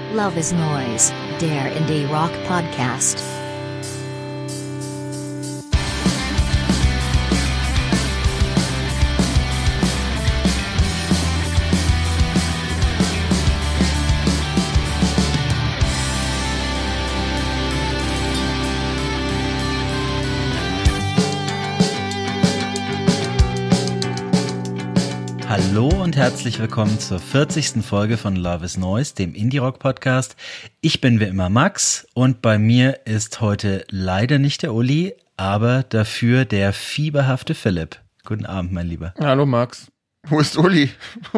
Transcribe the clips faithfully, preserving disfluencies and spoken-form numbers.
Love is Noise, der Indie Rock Podcast. Hallo und herzlich willkommen zur vierzigsten Folge von Love is Noise, dem Indie-Rock-Podcast. Ich bin wie immer Max und bei mir ist heute leider nicht der Uli, aber dafür der fieberhafte Philipp. Guten Abend, mein Lieber. Hallo Max. Wo ist Uli?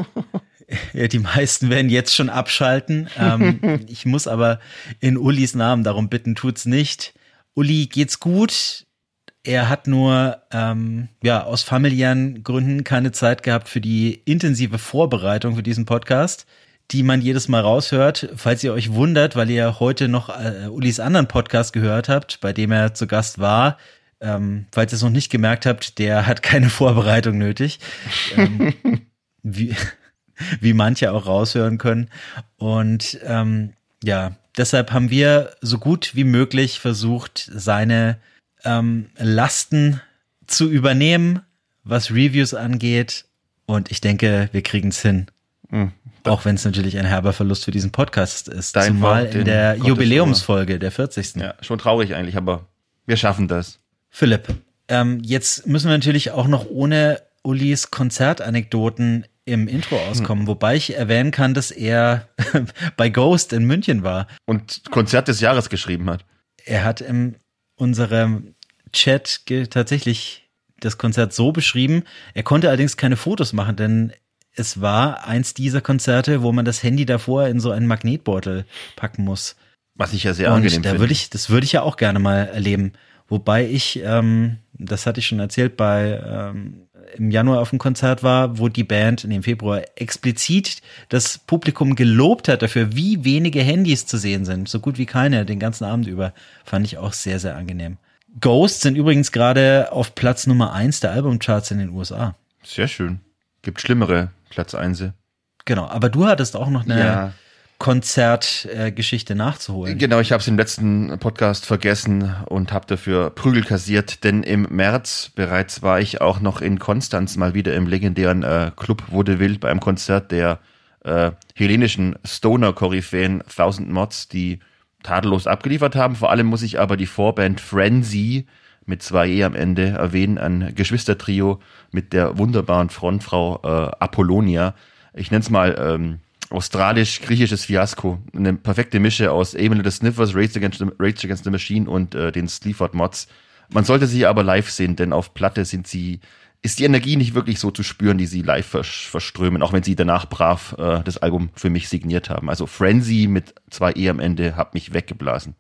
Ja, die meisten werden jetzt schon abschalten. Ähm, ich muss aber in Ulis Namen darum bitten, tut's nicht. Uli, geht's gut? Er hat nur ähm, ja aus familiären Gründen keine Zeit gehabt für die intensive Vorbereitung für diesen Podcast, die man jedes Mal raushört. Falls ihr euch wundert, weil ihr heute noch äh, Ulis anderen Podcast gehört habt, bei dem er zu Gast war, ähm, falls ihr es noch nicht gemerkt habt, der hat keine Vorbereitung nötig, ähm, wie, wie manche auch raushören können. Und ähm, ja, deshalb haben wir so gut wie möglich versucht, seine Ähm, Lasten zu übernehmen, was Reviews angeht. Und ich denke, wir kriegen es hin. Mhm. Auch wenn es natürlich ein herber Verlust für diesen Podcast ist. Dein Zumal Wort, in der Jubiläumsfolge, der vierzigsten Ja, schon traurig eigentlich, aber wir schaffen das. Philipp, ähm, jetzt müssen wir natürlich auch noch ohne Ulis Konzertanekdoten im Intro auskommen. Hm. Wobei ich erwähnen kann, dass er bei Ghost in München war. Und Konzert des Jahres geschrieben hat. Er hat im unserem Chat ge- tatsächlich das Konzert so beschrieben. Er konnte allerdings keine Fotos machen, denn es war eins dieser Konzerte, wo man das Handy davor in so einen Magnetbeutel packen muss. Was ich ja sehr Und angenehm da finde. würde ich, das würde ich ja auch gerne mal erleben. Wobei ich, ähm, das hatte ich schon erzählt, bei ähm, im Januar auf dem Konzert war, wo die Band in dem Februar explizit das Publikum gelobt hat dafür, wie wenige Handys zu sehen sind. So gut wie keine, den ganzen Abend über. Fand ich auch sehr, sehr angenehm. Ghost sind übrigens gerade auf Platz Nummer eins der Albumcharts in den U S A. Sehr schön. Gibt schlimmere Platz eins. Genau, aber du hattest auch noch eine Ja. Konzertgeschichte äh, nachzuholen. Genau, ich habe es im letzten Podcast vergessen und habe dafür Prügel kassiert, denn im März bereits war ich auch noch in Konstanz mal wieder im legendären äh, Club Vaudeville bei einem Konzert der äh, hellenischen Stoner-Koryphäen Thousand Mods, die tadellos abgeliefert haben. Vor allem muss ich aber die Vorband Frenzy mit zwei E am Ende erwähnen, ein Geschwistertrio mit der wunderbaren Frontfrau äh, Apollonia. Ich nenne es mal ähm, australisch-griechisches Fiasko. Eine perfekte Mische aus Emily the Sniffers, Rage Against the, Rage Against the Machine und äh, den Sleaford Mods. Man sollte sie aber live sehen, denn auf Platte sind sie, ist die Energie nicht wirklich so zu spüren, die sie live vers- verströmen, auch wenn sie danach brav äh, das Album für mich signiert haben. Also Frenzy mit zwei E am Ende hat mich weggeblasen.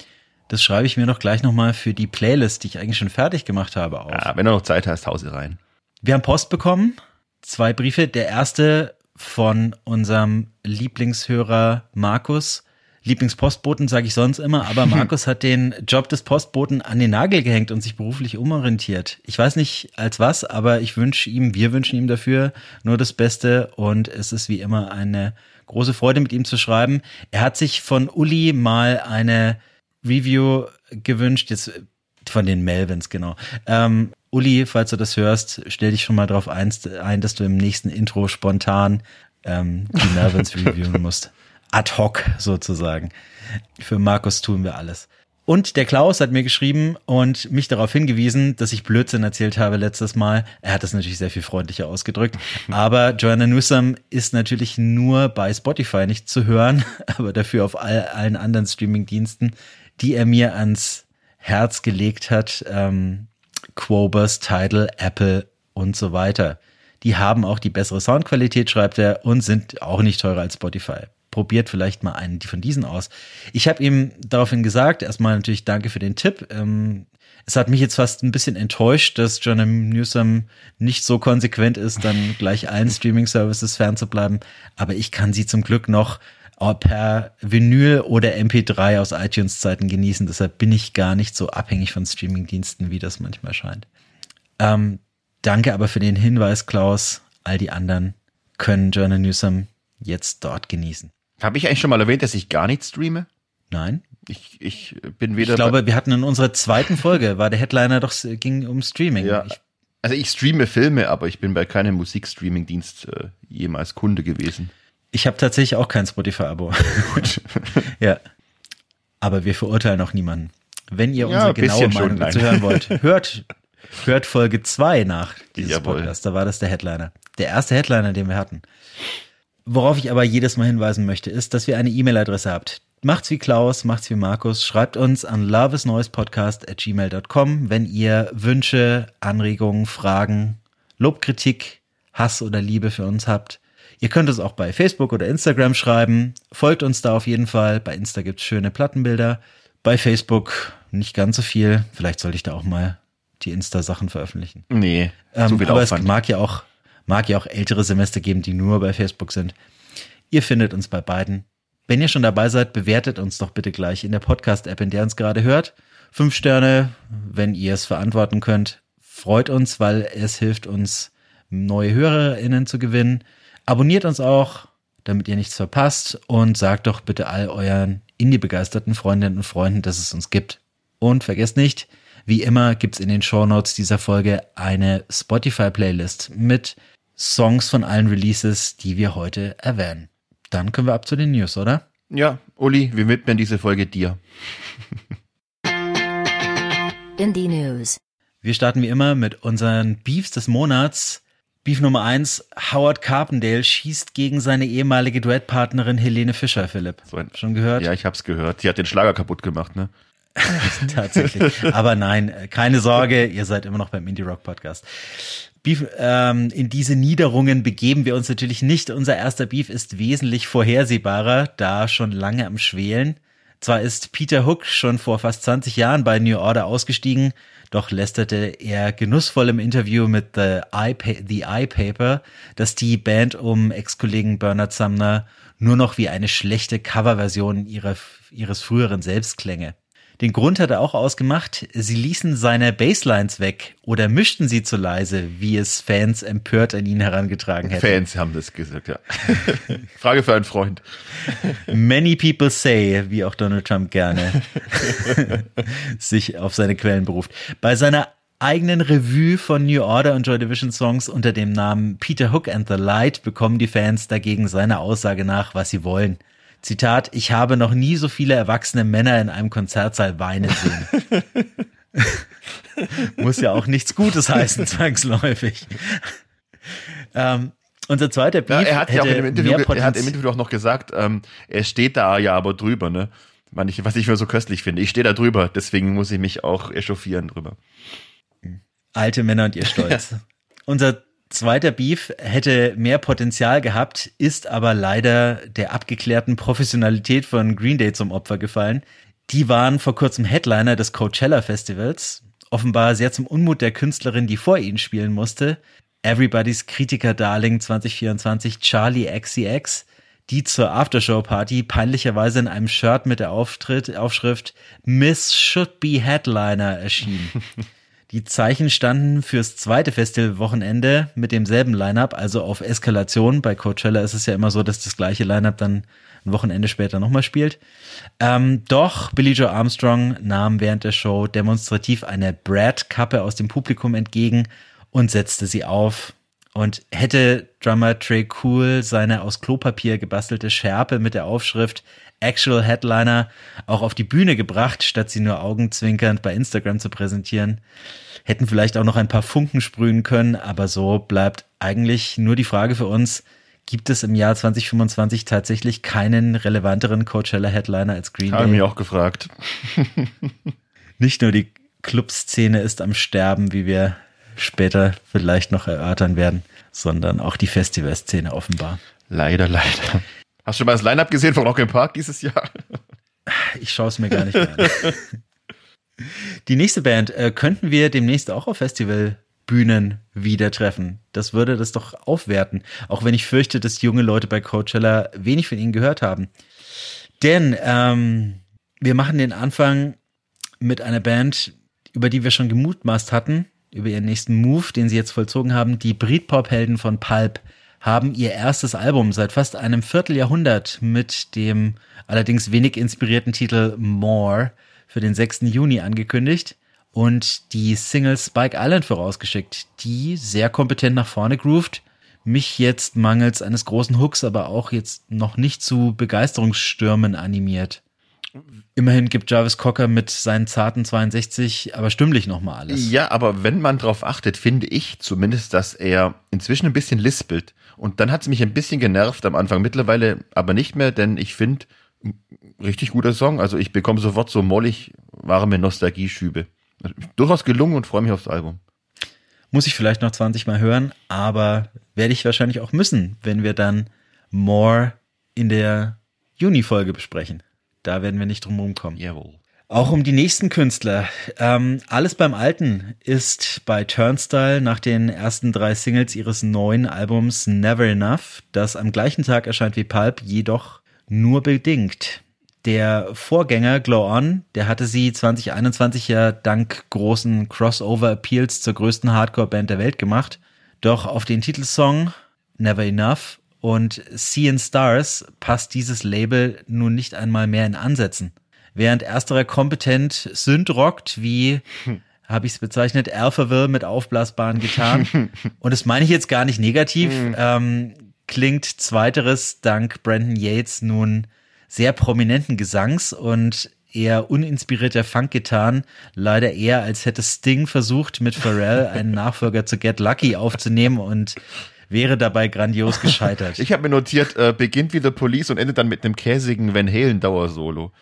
Das schreibe ich mir doch gleich nochmal für die Playlist, die ich eigentlich schon fertig gemacht habe, auf. Ja, wenn du noch Zeit hast, hau sie rein. Wir haben Post bekommen, zwei Briefe. Der erste von unserem Lieblingshörer Markus. Lieblingspostboten sage ich sonst immer, aber Markus hat den Job des Postboten an den Nagel gehängt und sich beruflich umorientiert. Ich weiß nicht als was, aber ich wünsche ihm, wir wünschen ihm dafür nur das Beste und es ist wie immer eine große Freude, mit ihm zu schreiben. Er hat sich von Uli mal eine Review gewünscht, jetzt von den Melvins, genau. Ähm, Uli, falls du das hörst, stell dich schon mal drauf ein, ein dass du im nächsten Intro spontan ähm, die Melvins reviewen musst. Ad hoc sozusagen. Für Markus tun wir alles. Und der Klaus hat mir geschrieben und mich darauf hingewiesen, dass ich Blödsinn erzählt habe letztes Mal. Er hat das natürlich sehr viel freundlicher ausgedrückt. Aber Joanna Newsom ist natürlich nur bei Spotify nicht zu hören, aber dafür auf all, allen anderen Streamingdiensten, die er mir ans Herz gelegt hat. Ähm, Qobuz, Tidal, Apple und so weiter. Die haben auch die bessere Soundqualität, schreibt er, und sind auch nicht teurer als Spotify. Probiert vielleicht mal einen von diesen aus. Ich habe ihm daraufhin gesagt, erstmal natürlich danke für den Tipp. Ähm, es hat mich jetzt fast ein bisschen enttäuscht, dass Joanna Newsom nicht so konsequent ist, dann gleich allen Streaming-Services fernzubleiben. Aber ich kann sie zum Glück noch per Vinyl oder M P drei aus iTunes-Zeiten genießen. Deshalb bin ich gar nicht so abhängig von Streaming-Diensten, wie das manchmal scheint. Ähm, danke aber für den Hinweis, Klaus. All die anderen können Joanna Newsom jetzt dort genießen. Habe ich eigentlich schon mal erwähnt, dass ich gar nicht streame? Nein. Ich, ich bin weder. Ich glaube, wir hatten in unserer zweiten Folge, war der Headliner doch, ging um Streaming. Ja. Ich, also ich streame Filme, aber ich bin bei keinem Musikstreaming-Dienst äh, jemals Kunde gewesen. ich habe tatsächlich auch kein Spotify-Abo. Gut. Ja. Aber wir verurteilen auch niemanden. Wenn ihr Ja, unsere ein genaue bisschen schon, Meinung dazu nein. hören wollt, hört, hört Folge zwei nach dieses Jawohl. Podcasts. Da war das der Headliner. Der erste Headliner, den wir hatten. Worauf ich aber jedes Mal hinweisen möchte, ist, dass wir eine E-Mail-Adresse habt. Macht's wie Klaus, macht's wie Markus, schreibt uns an loveisnoisepodcast at gmail dot com, wenn ihr Wünsche, Anregungen, Fragen, Lobkritik, Hass oder Liebe für uns habt. Ihr könnt es auch bei Facebook oder Instagram schreiben. Folgt uns da auf jeden Fall. Bei Insta gibt's schöne Plattenbilder. Bei Facebook nicht ganz so viel. Vielleicht sollte ich da auch mal die Insta-Sachen veröffentlichen. Nee, Ähm, zu viel aber Aufwand. es mag ja auch, mag ja auch ältere Semester geben, die nur bei Facebook sind. Ihr findet uns bei beiden. Wenn ihr schon dabei seid, bewertet uns doch bitte gleich in der Podcast-App, in der ihr uns gerade hört. Fünf Sterne, wenn ihr es verantworten könnt. Freut uns, weil es hilft uns, neue HörerInnen zu gewinnen. Abonniert uns auch, damit ihr nichts verpasst. Und sagt doch bitte all euren Indie-begeisterten Freundinnen und Freunden, dass es uns gibt. Und vergesst nicht, wie immer gibt's in den Shownotes dieser Folge eine Spotify-Playlist mit Songs von allen Releases, die wir heute erwähnen. Dann können wir ab zu den News, oder? Ja, Uli, wir widmen diese Folge dir. Indie News. Wir starten wie immer mit unseren Beefs des Monats. Beef Nummer eins, Howard Carpendale schießt gegen seine ehemalige Duettpartnerin Helene Fischer, Philipp. So ein- Schon gehört? Ja, ich hab's gehört. Die hat den Schlager kaputt gemacht, ne? Tatsächlich. Aber nein, keine Sorge, ihr seid immer noch beim Indie Rock Podcast. Beef, ähm, in diese Niederungen begeben wir uns natürlich nicht. Unser erster Beef ist wesentlich vorhersehbarer, da schon lange am Schwelen. Zwar ist Peter Hook schon vor fast zwanzig Jahren bei New Order ausgestiegen, doch lästerte er genussvoll im Interview mit The Eye, The Eye Paper, dass die Band um Ex-Kollegen Bernard Sumner nur noch wie eine schlechte Coverversion ihrer, ihres früheren Selbst klänge. Den Grund hat er auch ausgemacht, sie ließen seine Basslines weg oder mischten sie zu leise, wie es Fans empört an ihn herangetragen hätten. Fans haben das gesagt, ja. Frage für einen Freund. Many people say, wie auch Donald Trump gerne sich auf seine Quellen beruft. Bei seiner eigenen Revue von New Order und Joy Division Songs unter dem Namen Peter Hook and the Light bekommen die Fans dagegen seiner Aussage nach, was sie wollen. Zitat, ich habe noch nie so viele erwachsene Männer in einem Konzertsaal weinen sehen. Muss ja auch nichts Gutes heißen, zwangsläufig. ähm, unser zweiter Beef Ja, er hat ja auch in dem Interview, mehr er hat im Potenz- Interview auch noch gesagt, ähm, er steht da ja aber drüber, ne? Was ich, was ich mir so köstlich finde. Ich stehe da drüber, deswegen muss ich mich auch echauffieren drüber. Alte Männer und ihr Stolz. Unser zweiter Beef hätte mehr Potenzial gehabt, ist aber leider der abgeklärten Professionalität von Green Day zum Opfer gefallen. Die waren vor kurzem Headliner des Coachella Festivals, offenbar sehr zum Unmut der Künstlerin, die vor ihnen spielen musste. Everybody's Kritiker-Darling zwanzig vierundzwanzig, Charlie X C X, die zur Aftershow-Party peinlicherweise in einem Shirt mit der Auftritt, Aufschrift Miss Should Be Headliner erschien. Die Zeichen standen fürs zweite Festivalwochenende mit demselben Line-Up, also auf Eskalation. Bei Coachella ist es ja immer so, dass das gleiche Line-Up dann ein Wochenende später nochmal spielt. Ähm, doch Billie Joe Armstrong nahm während der Show demonstrativ eine Brad-Kappe aus dem Publikum entgegen und setzte sie auf. Und hätte Drummer Trey Cool seine aus Klopapier gebastelte Schärpe mit der Aufschrift Actual Headliner auch auf die Bühne gebracht, statt sie nur augenzwinkernd bei Instagram zu präsentieren, hätten vielleicht auch noch ein paar Funken sprühen können, aber so bleibt eigentlich nur die Frage für uns, gibt es im Jahr zwanzig fünfundzwanzig tatsächlich keinen relevanteren Coachella-Headliner als Green Habe Day? mich auch gefragt. Nicht nur die Clubszene ist am Sterben, wie wir später vielleicht noch erörtern werden, sondern auch die Festivalszene offenbar. Leider, leider. Hast du schon mal das Line-Up gesehen von Rock im Park dieses Jahr? Ich schaue es mir gar nicht mehr an. Die nächste Band äh, könnten wir demnächst auch auf Festivalbühnen wieder treffen. Das würde das doch aufwerten. Auch wenn ich fürchte, dass junge Leute bei Coachella wenig von ihnen gehört haben. Denn ähm, wir machen den Anfang mit einer Band, über die wir schon gemutmaßt hatten, über ihren nächsten Move, den sie jetzt vollzogen haben, die Britpop-Helden von Pulp, haben ihr erstes Album seit fast einem Vierteljahrhundert mit dem allerdings wenig inspirierten Titel More für den sechsten Juni angekündigt und die Single Spike Island vorausgeschickt, die sehr kompetent nach vorne groovt, mich jetzt mangels eines großen Hooks aber auch jetzt noch nicht zu Begeisterungsstürmen animiert. Immerhin gibt Jarvis Cocker mit seinen zarten zweiundsechzig aber stimmlich nochmal alles. Ja, aber wenn man drauf achtet, finde ich zumindest, dass er inzwischen ein bisschen lispelt. Und dann hat es mich ein bisschen genervt am Anfang, mittlerweile aber nicht mehr, denn ich finde, richtig guter Song. Also ich bekomme sofort so mollig warme Nostalgieschübe. Durchaus gelungen und freue mich aufs Album. Muss ich vielleicht noch zwanzig Mal hören, aber werde ich wahrscheinlich auch müssen, wenn wir dann More in der Juni-Folge besprechen. Da werden wir nicht drum rumkommen. Jawohl. Auch um die nächsten Künstler. Ähm, alles beim Alten ist bei Turnstile nach den ersten drei Singles ihres neuen Albums Never Enough, das am gleichen Tag erscheint wie Pulp, jedoch nur bedingt. Der Vorgänger Glow On, der hatte sie zwanzig einundzwanzig ja dank großen Crossover-Appeals zur größten Hardcore-Band der Welt gemacht. Doch auf den Titelsong Never Enough und Seeing Stars passt dieses Label nun nicht einmal mehr in Ansätzen. Während ersterer kompetent Synth rockt, wie, hm. habe ich es bezeichnet, Alphaville mit aufblasbaren Gitarren. Und das meine ich jetzt gar nicht negativ. Hm. Ähm, klingt zweiteres dank Brandon Yates nun sehr prominenten Gesangs und eher uninspirierter Funkgitarren. Leider eher, als hätte Sting versucht, mit Pharrell einen Nachfolger zu Get Lucky aufzunehmen und wäre dabei grandios gescheitert. Ich habe mir notiert, äh, beginnt wie The Police und endet dann mit einem käsigen Van Halen-Dauersolo.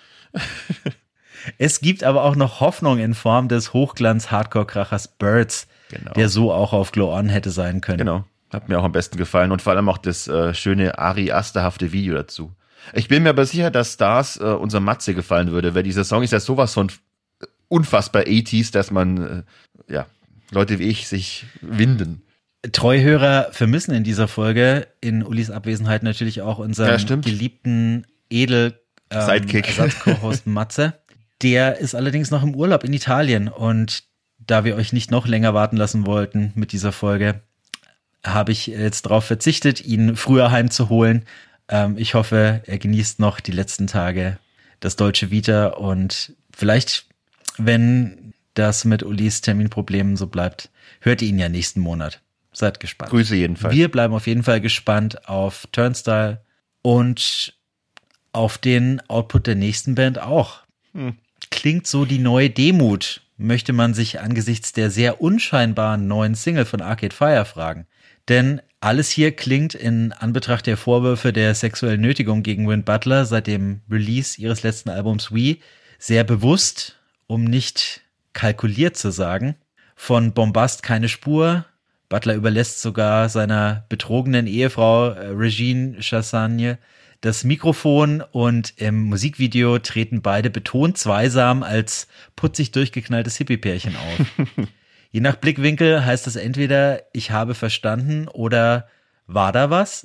Es gibt aber auch noch Hoffnung in Form des Hochglanz-Hardcore-Krachers Birds, genau. Der so auch auf Glow On hätte sein können. Genau, hat mir auch am besten gefallen und vor allem auch das äh, schöne Ari Aster-hafte Video dazu. Ich bin mir aber sicher, dass Stars äh, unser Matze gefallen würde, weil dieser Song ist ja sowas von unfassbar achtziger, dass man, äh, ja, Leute wie ich sich winden. Treuhörer vermissen in dieser Folge in Ulis Abwesenheit natürlich auch unseren ja, geliebten Edel ähm, Ersatz-Co-Host Matze. Der ist allerdings noch im Urlaub in Italien und da wir euch nicht noch länger warten lassen wollten mit dieser Folge, habe ich jetzt darauf verzichtet, ihn früher heimzuholen. Ähm, ich hoffe, er genießt noch die letzten Tage das Deutsche Vita und vielleicht, wenn das mit Ulis Terminproblemen so bleibt, hört ihr ihn ja nächsten Monat. Seid gespannt. Grüße jedenfalls. Wir bleiben auf jeden Fall gespannt auf Turnstile und auf den Output der nächsten Band auch. Hm. Klingt so die neue Demut, möchte man sich angesichts der sehr unscheinbaren neuen Single von Arcade Fire fragen. Denn alles hier klingt in Anbetracht der Vorwürfe der sexuellen Nötigung gegen Win Butler seit dem Release ihres letzten Albums We sehr bewusst, um nicht kalkuliert zu sagen. Von Bombast keine Spur. Butler überlässt sogar seiner betrogenen Ehefrau äh, Regine Chassagne das Mikrofon und im Musikvideo treten beide betont zweisam als putzig durchgeknalltes Hippie-Pärchen auf. Je nach Blickwinkel heißt es entweder, ich habe verstanden oder war da was?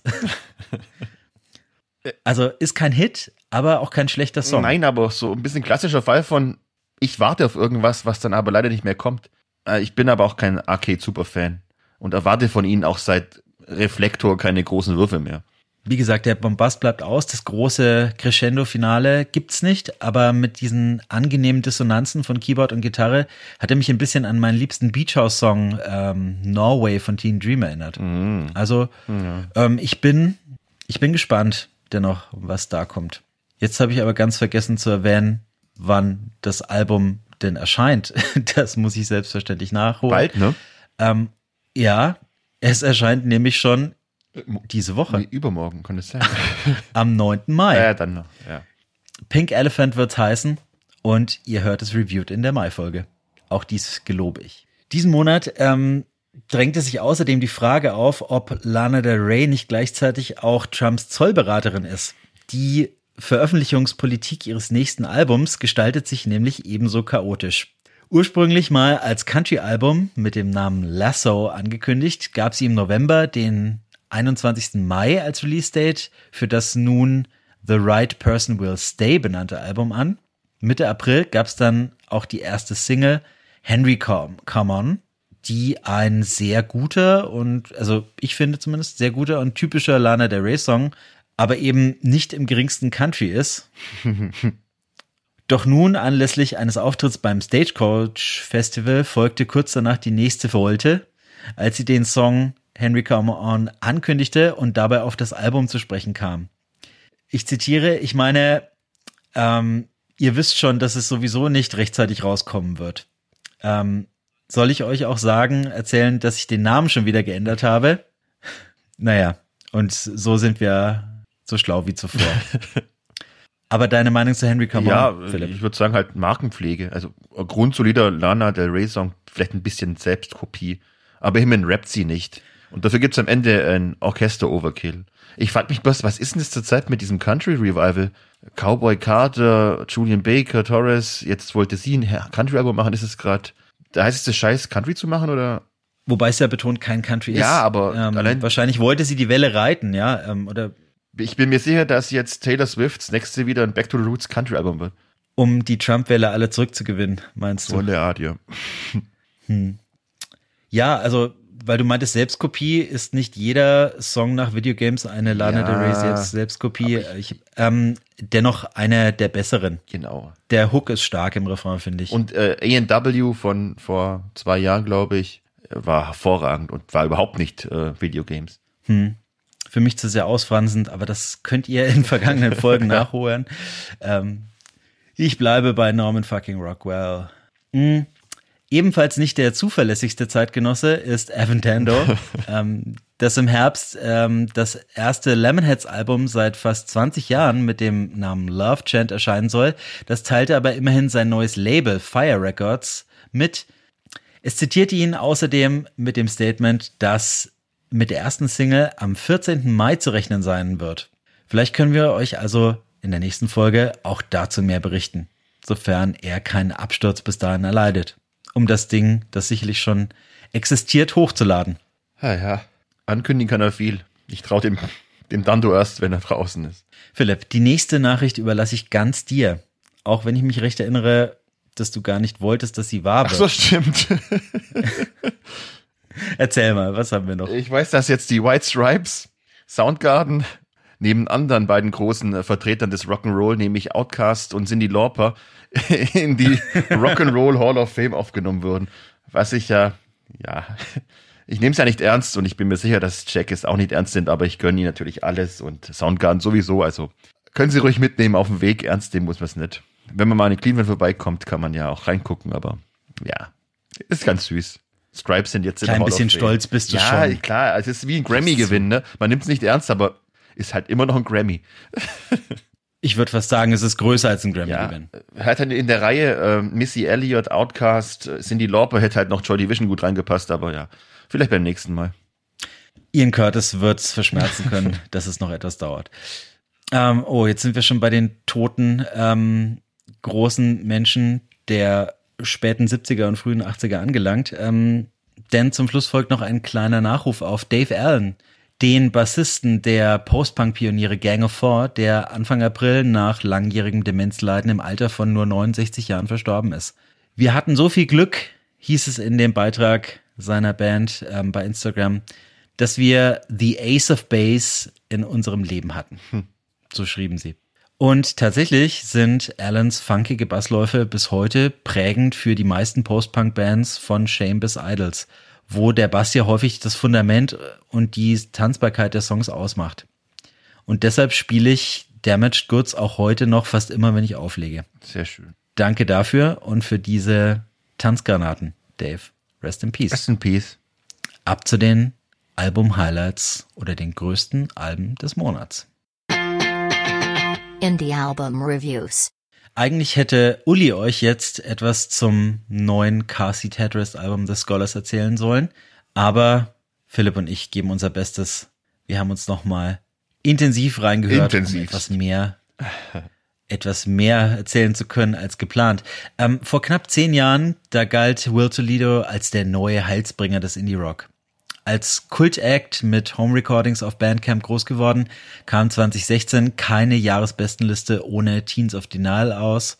Also ist kein Hit, aber auch kein schlechter Song. Nein, aber so ein bisschen klassischer Fall von, ich warte auf irgendwas, was dann aber leider nicht mehr kommt. Ich bin aber auch kein Arcade-Super-Fan und erwarte von ihnen auch seit Reflektor keine großen Würfe mehr. Wie gesagt, der Bombast bleibt aus, das große Crescendo-Finale gibt's nicht, aber mit diesen angenehmen Dissonanzen von Keyboard und Gitarre hat er mich ein bisschen an meinen liebsten Beach House-Song ähm, Norway von Teen Dream erinnert. Mm. Also ja. ähm, ich bin ich bin gespannt dennoch, was da kommt. Jetzt habe ich aber ganz vergessen zu erwähnen, wann das Album denn erscheint. Das muss ich selbstverständlich nachholen. Bald, ne? Ähm, ja, es erscheint nämlich schon diese Woche. Nee, übermorgen, kann es sein. Am neunten Mai. Ja, dann noch, ja. Pink Elephant wird's heißen und ihr hört es reviewed in der Mai-Folge. Auch dies gelobe ich. Diesen Monat ähm, drängte sich außerdem die Frage auf, ob Lana Del Rey nicht gleichzeitig auch Trumps Zollberaterin ist. Die Veröffentlichungspolitik ihres nächsten Albums gestaltet sich nämlich ebenso chaotisch. Ursprünglich mal als Country-Album mit dem Namen Lasso angekündigt, gab sie im November den einundzwanzigsten Mai als Release-Date für das nun The Right Person Will Stay benannte Album an. Mitte April gab es dann auch die erste Single Henry Come, Come On. die ein sehr guter und, also ich finde zumindest, sehr guter und typischer Lana Del Rey Song, aber eben nicht im geringsten Country ist. Doch nun, anlässlich eines Auftritts beim Stagecoach Festival, folgte kurz danach die nächste Wolte, als sie den Song Henry Come On ankündigte und dabei auf das Album zu sprechen kam. Ich zitiere, ich meine, ähm, ihr wisst schon, dass es sowieso nicht rechtzeitig rauskommen wird. Ähm, soll ich euch auch sagen, erzählen, dass ich den Namen schon wieder geändert habe? Naja, und so sind wir so schlau wie zuvor. Aber deine Meinung zu Henry Come Ja, On, Philipp? Ich würde sagen halt Markenpflege. Also ein grundsolider Lana Del Rey Song, vielleicht ein bisschen Selbstkopie. Aber immerhin rappt sie nicht. Und dafür gibt's am Ende ein Orchester-Overkill. Ich frage mich bloß, was ist denn das zurzeit mit diesem Country-Revival? Cowboy Carter, Julian Baker, Torres, jetzt wollte sie ein Country-Album machen, ist es gerade, da heißt es das Scheiß, Country zu machen, oder? Wobei es ja betont kein Country ist. Ja, aber ähm, allein, wahrscheinlich wollte sie die Welle reiten, ja, ähm, oder ich bin mir sicher, dass jetzt Taylor Swifts nächste wieder ein Back to the Roots Country-Album wird. um die Trump-Welle alle zurückzugewinnen, meinst du? So in der Art, ja. Hm. Ja, also, weil du meintest, Selbstkopie, ist nicht jeder Song nach Videogames eine Lana Ja, Del Rey Selbst Selbstkopie. Ich, ähm, dennoch einer der besseren. Genau. Der Hook ist stark im Refrain, finde ich. Und äh, A and W von vor zwei Jahren, glaube ich, war hervorragend und war überhaupt nicht äh, Videogames. Hm. Für mich zu sehr ausfranzend, aber das könnt ihr in vergangenen Folgen nachholen. Ähm, ich bleibe bei Norman fucking Rockwell. Hm. Ebenfalls nicht der zuverlässigste Zeitgenosse ist Evan Dando, ähm, das im Herbst ähm, das erste Lemonheads-Album seit fast zwanzig Jahren mit dem Namen Love Chant erscheinen soll. Das teilte aber immerhin sein neues Label Fire Records mit. Es zitierte ihn außerdem mit dem Statement, dass mit der ersten Single am vierzehnten Mai zu rechnen sein wird. Vielleicht können wir euch also in der nächsten Folge auch dazu mehr berichten, sofern er keinen Absturz bis dahin erleidet, um das Ding, das sicherlich schon existiert, hochzuladen. Ja, ja. Ankündigen kann er viel. Ich traue dem, dem Dando erst, wenn er draußen ist. Philipp, die nächste Nachricht überlasse ich ganz dir. Auch wenn ich mich recht erinnere, dass du gar nicht wolltest, dass sie wahr wird. Ach so, stimmt. Erzähl mal, was haben wir noch? Ich weiß, dass jetzt die White Stripes, Soundgarden, neben anderen beiden großen äh, Vertretern des Rock'n'Roll, nämlich Outkast und Cyndi Lauper, in die Rock'n'Roll Hall of Fame aufgenommen wurden. Was ich ja, ja, ich nehme es ja nicht ernst und ich bin mir sicher, dass Jack es auch nicht ernst nimmt, aber ich gönne ihnen natürlich alles und Soundgarden sowieso, also können sie ruhig mitnehmen auf dem Weg, ernst nehmen muss man es nicht. Wenn man mal in Cleveland vorbeikommt, kann man ja auch reingucken, aber ja, ist ganz süß. Stripes sind jetzt in der Klein Hall of bisschen Fame. stolz bist du ja, schon. Ja, klar, es ist wie ein Grammy-Gewinn, ne? Man nimmt es nicht ernst, aber ist halt immer noch ein Grammy. Ich würde fast sagen, es ist größer als ein Ja, Grammy-Gewinn. hat halt in der Reihe äh, Missy Elliott, Outkast, äh, Cyndi Lauper, hätte halt noch Joy Division gut reingepasst, aber ja, vielleicht beim nächsten Mal. Ian Curtis wird es verschmerzen können, dass es noch etwas dauert. Ähm, oh, jetzt sind wir schon bei den toten ähm, großen Menschen der späten siebziger und frühen achtziger angelangt. Ähm, denn zum Schluss folgt noch ein kleiner Nachruf auf Dave Allen, den Bassisten der Post-Punk-Pioniere Gang of Four, der Anfang April nach langjährigem Demenzleiden im Alter von nur neunundsechzig Jahren verstorben ist. Wir hatten so viel Glück, hieß es in dem Beitrag seiner Band ähm, bei Instagram, dass wir The Ace of Base in unserem Leben hatten. Hm. So schrieben sie. Und tatsächlich sind Allens funkige Bassläufe bis heute prägend für die meisten Post-Punk-Bands von Shame bis Idols, wo der Bass ja häufig das Fundament und die Tanzbarkeit der Songs ausmacht. Und deshalb spiele ich Damaged Goods auch heute noch fast immer, wenn ich auflege. Sehr schön. Danke dafür und für diese Tanzgranaten, Dave. Rest in Peace. Rest in Peace. Ab zu den Album-Highlights oder den größten Alben des Monats. Indie Album Reviews. Eigentlich hätte Uli euch jetzt etwas zum neuen Car Seat Headrest Album des Scholars erzählen sollen, aber Philipp und ich geben unser Bestes. Wir haben uns nochmal intensiv reingehört, Intensiv. um etwas mehr, etwas mehr erzählen zu können als geplant. Ähm, vor knapp zehn Jahren, da galt Will Toledo als der neue Heilsbringer des Indie Rock. Als Kult-Act mit Home-Recordings auf Bandcamp groß geworden, kam zwanzig sechzehn keine Jahresbestenliste ohne Teens of Denial aus.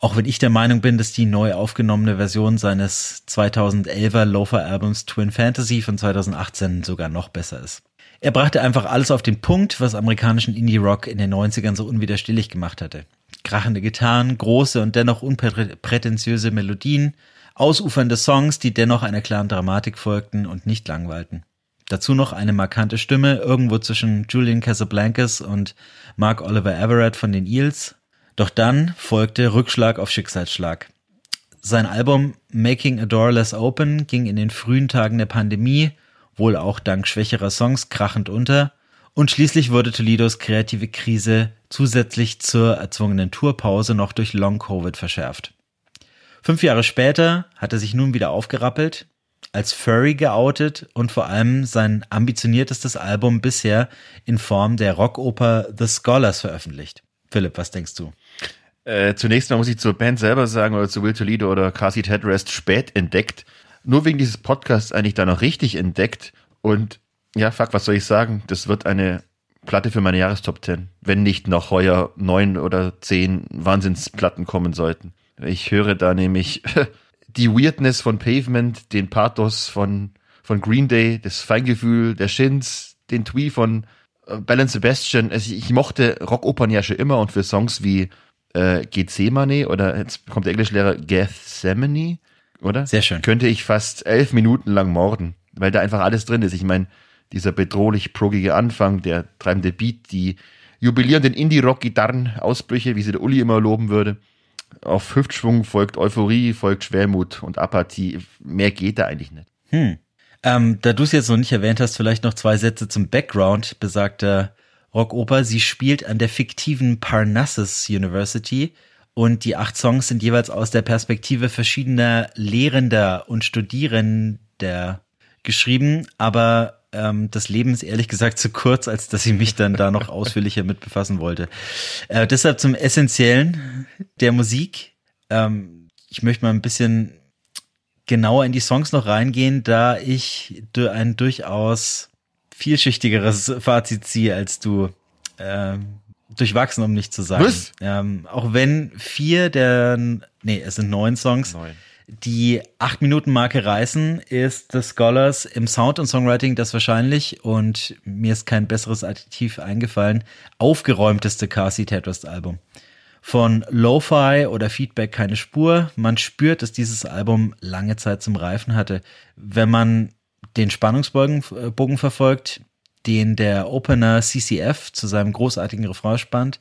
Auch wenn ich der Meinung bin, dass die neu aufgenommene Version seines zweitausendelfer Loafer-Albums Twin Fantasy von zweitausendachtzehn sogar noch besser ist. Er brachte einfach alles auf den Punkt, was amerikanischen Indie-Rock in den neunzigern so unwiderstehlich gemacht hatte. Krachende Gitarren, große und dennoch unprätentiöse Melodien, ausufernde Songs, die dennoch einer klaren Dramatik folgten und nicht langweilten. Dazu noch eine markante Stimme, irgendwo zwischen Julian Casablancas und Mark Oliver Everett von den Eels. Doch dann folgte Rückschlag auf Schicksalsschlag. Sein Album Making a Door Less Open ging in den frühen Tagen der Pandemie, wohl auch dank schwächerer Songs, krachend unter. Und schließlich wurde Toledos kreative Krise zusätzlich zur erzwungenen Tourpause noch durch Long-Covid verschärft. Fünf Jahre später hat er sich nun wieder aufgerappelt, als Furry geoutet und vor allem sein ambitioniertestes Album bisher in Form der Rockoper The Scholars veröffentlicht. Philipp, was denkst du? Äh, zunächst mal muss ich zur Band selber sagen, oder zu Will Toledo oder Car Seat Headrest, spät entdeckt. Nur wegen dieses Podcasts eigentlich da noch richtig entdeckt. Und ja, fuck, was soll ich sagen? Das wird eine Platte für meine Jahrestop zehn. Wenn nicht noch heuer neun oder zehn Wahnsinnsplatten kommen sollten. Ich höre da nämlich die Weirdness von Pavement, den Pathos von, von Green Day, das Feingefühl der Shins, den Twee von äh, Belle and Sebastian. Also ich, ich mochte Rockopern ja schon immer und für Songs wie äh, Gethsemane oder jetzt kommt der Englischlehrer Gethsemane, oder? Sehr schön. Könnte ich fast elf Minuten lang morden, weil da einfach alles drin ist. Ich meine, dieser bedrohlich progige Anfang, der treibende Beat, die jubilierenden Indie-Rock-Gitarren-Ausbrüche, wie sie der Uli immer loben würde. Auf Hüftschwung folgt Euphorie, folgt Schwermut und Apathie. Mehr geht da eigentlich nicht. Hm. Ähm, da du es jetzt noch nicht erwähnt hast, vielleicht noch zwei Sätze zum Background besagter Rockoper. Sie spielt an der fiktiven Parnassus University und die acht Songs sind jeweils aus der Perspektive verschiedener Lehrender und Studierender geschrieben, aber ähm, das Leben ist ehrlich gesagt zu kurz, als dass ich mich dann da noch ausführlicher mit befassen wollte. Äh, deshalb zum Essentiellen der Musik. Ähm, ich möchte mal ein bisschen genauer in die Songs noch reingehen, da ich ein durchaus vielschichtigeres Fazit ziehe als du. Ähm, durchwachsen, um nicht zu sagen. Was? Ähm, auch wenn vier der, nee, es sind neun Songs, Neun. die acht Minuten Marke reißen, ist The Scholars im Sound und Songwriting das wahrscheinlich, und mir ist kein besseres Adjektiv eingefallen, aufgeräumteste Car Seat Headrest Album. Von Lo-Fi oder Feedback keine Spur. Man spürt, dass dieses Album lange Zeit zum Reifen hatte. Wenn man den Spannungsbogen Bogen verfolgt, den der Opener C C F zu seinem großartigen Refrain spannt,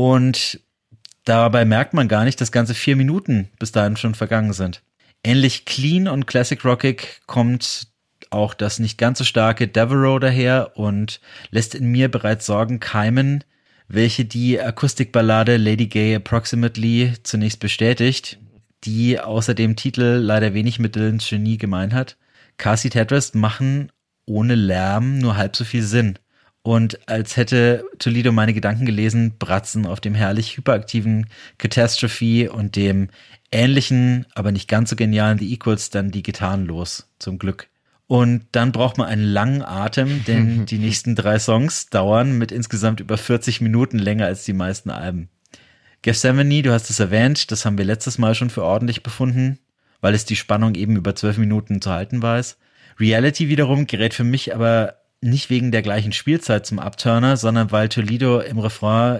und dabei merkt man gar nicht, dass ganze vier Minuten bis dahin schon vergangen sind. Ähnlich clean und classic rockig kommt auch das nicht ganz so starke Devereaux daher und lässt in mir bereits Sorgen keimen, welche die Akustikballade Lady Gay Approximately zunächst bestätigt, die außer dem Titel leider wenig mit Dylans Genie gemein hat. Car Seat Headrest machen ohne Lärm nur halb so viel Sinn. Und als hätte Toledo meine Gedanken gelesen, bratzen auf dem herrlich hyperaktiven Catastrophe und dem ähnlichen, aber nicht ganz so genialen The Equals dann die Gitarren los, zum Glück. Und dann braucht man einen langen Atem, denn die nächsten drei Songs dauern mit insgesamt über vierzig Minuten länger als die meisten Alben. Gethsemane, du hast es erwähnt, das haben wir letztes Mal schon für ordentlich befunden, weil es die Spannung eben über zwölf Minuten zu halten weiß. Reality wiederum gerät für mich aber nicht wegen der gleichen Spielzeit zum Upturner, sondern weil Toledo im Refrain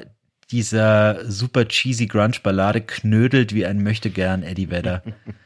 dieser super cheesy Grunge-Ballade knödelt wie ein Möchtegern Eddie Vedder.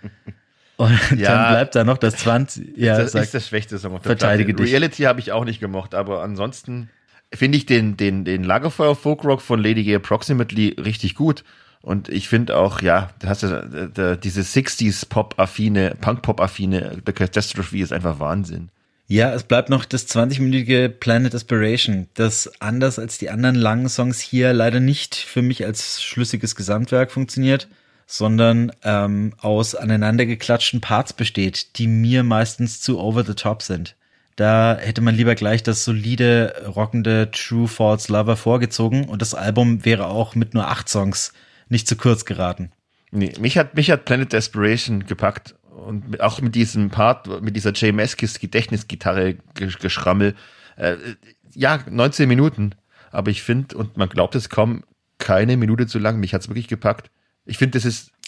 Und Ja, dann bleibt da noch das zwanzig. Ja, das sag, ist das schwächste Song auf der verteidige Platte. dich. Reality habe ich auch nicht gemocht, aber ansonsten finde ich den, den, den Lagerfeuer-Folkrock von Lady Gay Approximately richtig gut. Und ich finde auch, ja, da hast du da, da, diese sechziger-Pop-affine, Punk-Pop-affine, The Catastrophe ist einfach Wahnsinn. Ja, es bleibt noch das zwanzig-minütige Planet Aspiration, das anders als die anderen langen Songs hier leider nicht für mich als schlüssiges Gesamtwerk funktioniert, sondern ähm, aus aneinandergeklatschten Parts besteht, die mir meistens zu over the top sind. Da hätte man lieber gleich das solide, rockende True False Lover vorgezogen und das Album wäre auch mit nur acht Songs nicht zu kurz geraten. Nee, mich hat, mich hat Planet Desperation gepackt und auch mit diesem Part, mit dieser Jay Meskis Gedächtnisgitarre geschrammel. Äh, ja, neunzehn Minuten, aber ich finde, und man glaubt es kaum, keine Minute zu lang. Mich hat's wirklich gepackt. Ich finde, das ist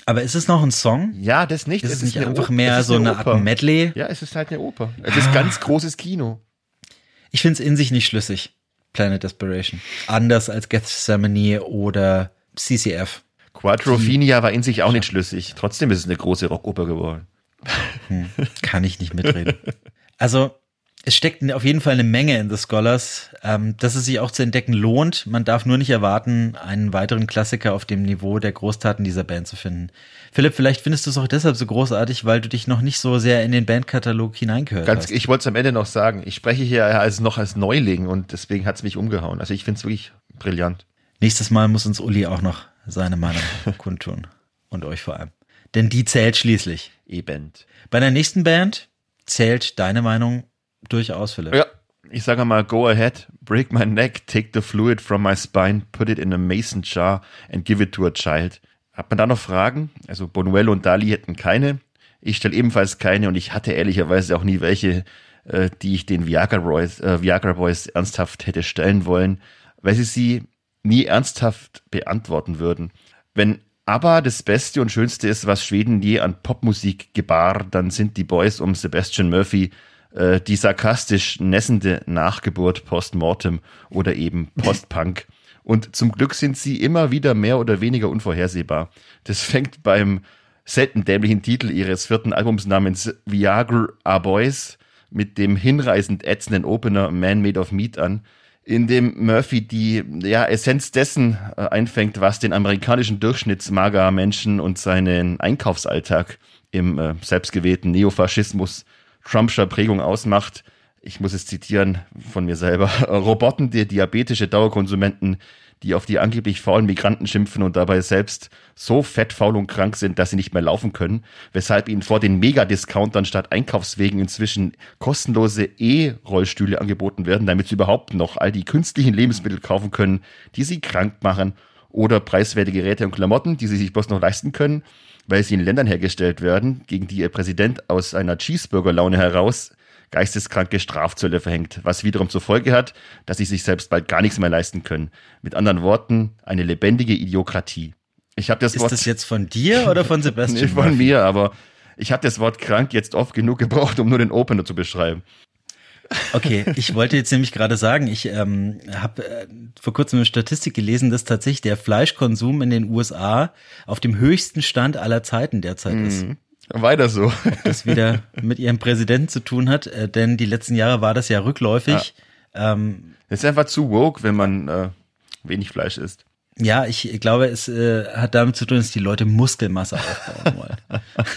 Aber ist es noch ein Song? Ja, das nicht. Ist es es nicht eine einfach Oper. mehr Es ist so eine Oper. Art Medley? Ja, es ist halt eine Oper. Es ist ganz großes Kino. Ich finde es in sich nicht schlüssig, Planet Desperation. Anders als Gethsemane oder C C F. Quadrophenia war in sich auch nicht schlüssig. Trotzdem ist es eine große Rockoper geworden. Hm, kann ich nicht mitreden. Also, es steckt auf jeden Fall eine Menge in The Scholars, ähm, dass es sich auch zu entdecken lohnt. Man darf nur nicht erwarten, einen weiteren Klassiker auf dem Niveau der Großtaten dieser Band zu finden. Philipp, vielleicht findest du es auch deshalb so großartig, weil du dich noch nicht so sehr in den Bandkatalog hineingehört Ganz, hast. ich wollte es am Ende noch sagen. Ich spreche hier als noch als Neuling und deswegen hat es mich umgehauen. Also ich finde es wirklich brillant. Nächstes Mal muss uns Uli auch noch seine Meinung kundtun. Und euch vor allem. Denn die zählt schließlich. Eben. Bei der nächsten Band zählt deine Meinung durchaus, Philipp. Ja, ich sage mal, go ahead, break my neck, take the fluid from my spine, put it in a mason jar and give it to a child. Hat man da noch Fragen? Also Bonuello und Dali hätten keine. Ich stelle ebenfalls keine und ich hatte ehrlicherweise auch nie welche, äh, die ich den Viagra Boys, äh, Viagra Boys ernsthaft hätte stellen wollen, weil sie sie nie ernsthaft beantworten würden. Wenn aber das Beste und Schönste ist, was Schweden je an Popmusik gebar, dann sind die Boys um Sebastian Murphy äh, die sarkastisch nässende Nachgeburt postmortem oder eben Postpunk. Und zum Glück sind sie immer wieder mehr oder weniger unvorhersehbar. Das fängt beim selten dämlichen Titel ihres vierten Albums namens Viagra Boys mit dem hinreißend ätzenden Opener Man Made of Meat an, in dem Murphy die ja, Essenz dessen äh, einfängt, was den amerikanischen Durchschnittsmager-Menschen und seinen Einkaufsalltag im äh, selbstgewählten Neofaschismus Trumpscher Prägung ausmacht. Ich muss es zitieren von mir selber. Roboten, die diabetische Dauerkonsumenten, die auf die angeblich faulen Migranten schimpfen und dabei selbst so fett, faul und krank sind, dass sie nicht mehr laufen können, weshalb ihnen vor den Megadiscountern statt Einkaufswegen inzwischen kostenlose E-Rollstühle angeboten werden, damit sie überhaupt noch all die künstlichen Lebensmittel kaufen können, die sie krank machen, oder preiswerte Geräte und Klamotten, die sie sich bloß noch leisten können, weil sie in Ländern hergestellt werden, gegen die ihr Präsident aus einer Cheeseburger-Laune heraus geisteskranke Strafzölle verhängt, was wiederum zur Folge hat, dass sie sich selbst bald gar nichts mehr leisten können. Mit anderen Worten, eine lebendige Idiokratie. Ich habe das Ist Wort das jetzt von dir oder von Sebastian? nee, von Murphy? mir, aber ich habe das Wort krank jetzt oft genug gebraucht, um nur den Opener zu beschreiben. Okay, ich wollte jetzt nämlich gerade sagen, ich ähm, habe äh, vor kurzem eine Statistik gelesen, dass tatsächlich der Fleischkonsum in den U S A auf dem höchsten Stand aller Zeiten derzeit ist. Mhm. Weiter so. Das wieder mit ihrem Präsidenten zu tun hat, äh, denn die letzten Jahre war das ja rückläufig. Ja. Ähm, Das ist einfach zu woke, wenn man äh, wenig Fleisch isst. ja, ich glaube, es äh, hat damit zu tun, dass die Leute Muskelmasse aufbauen wollen.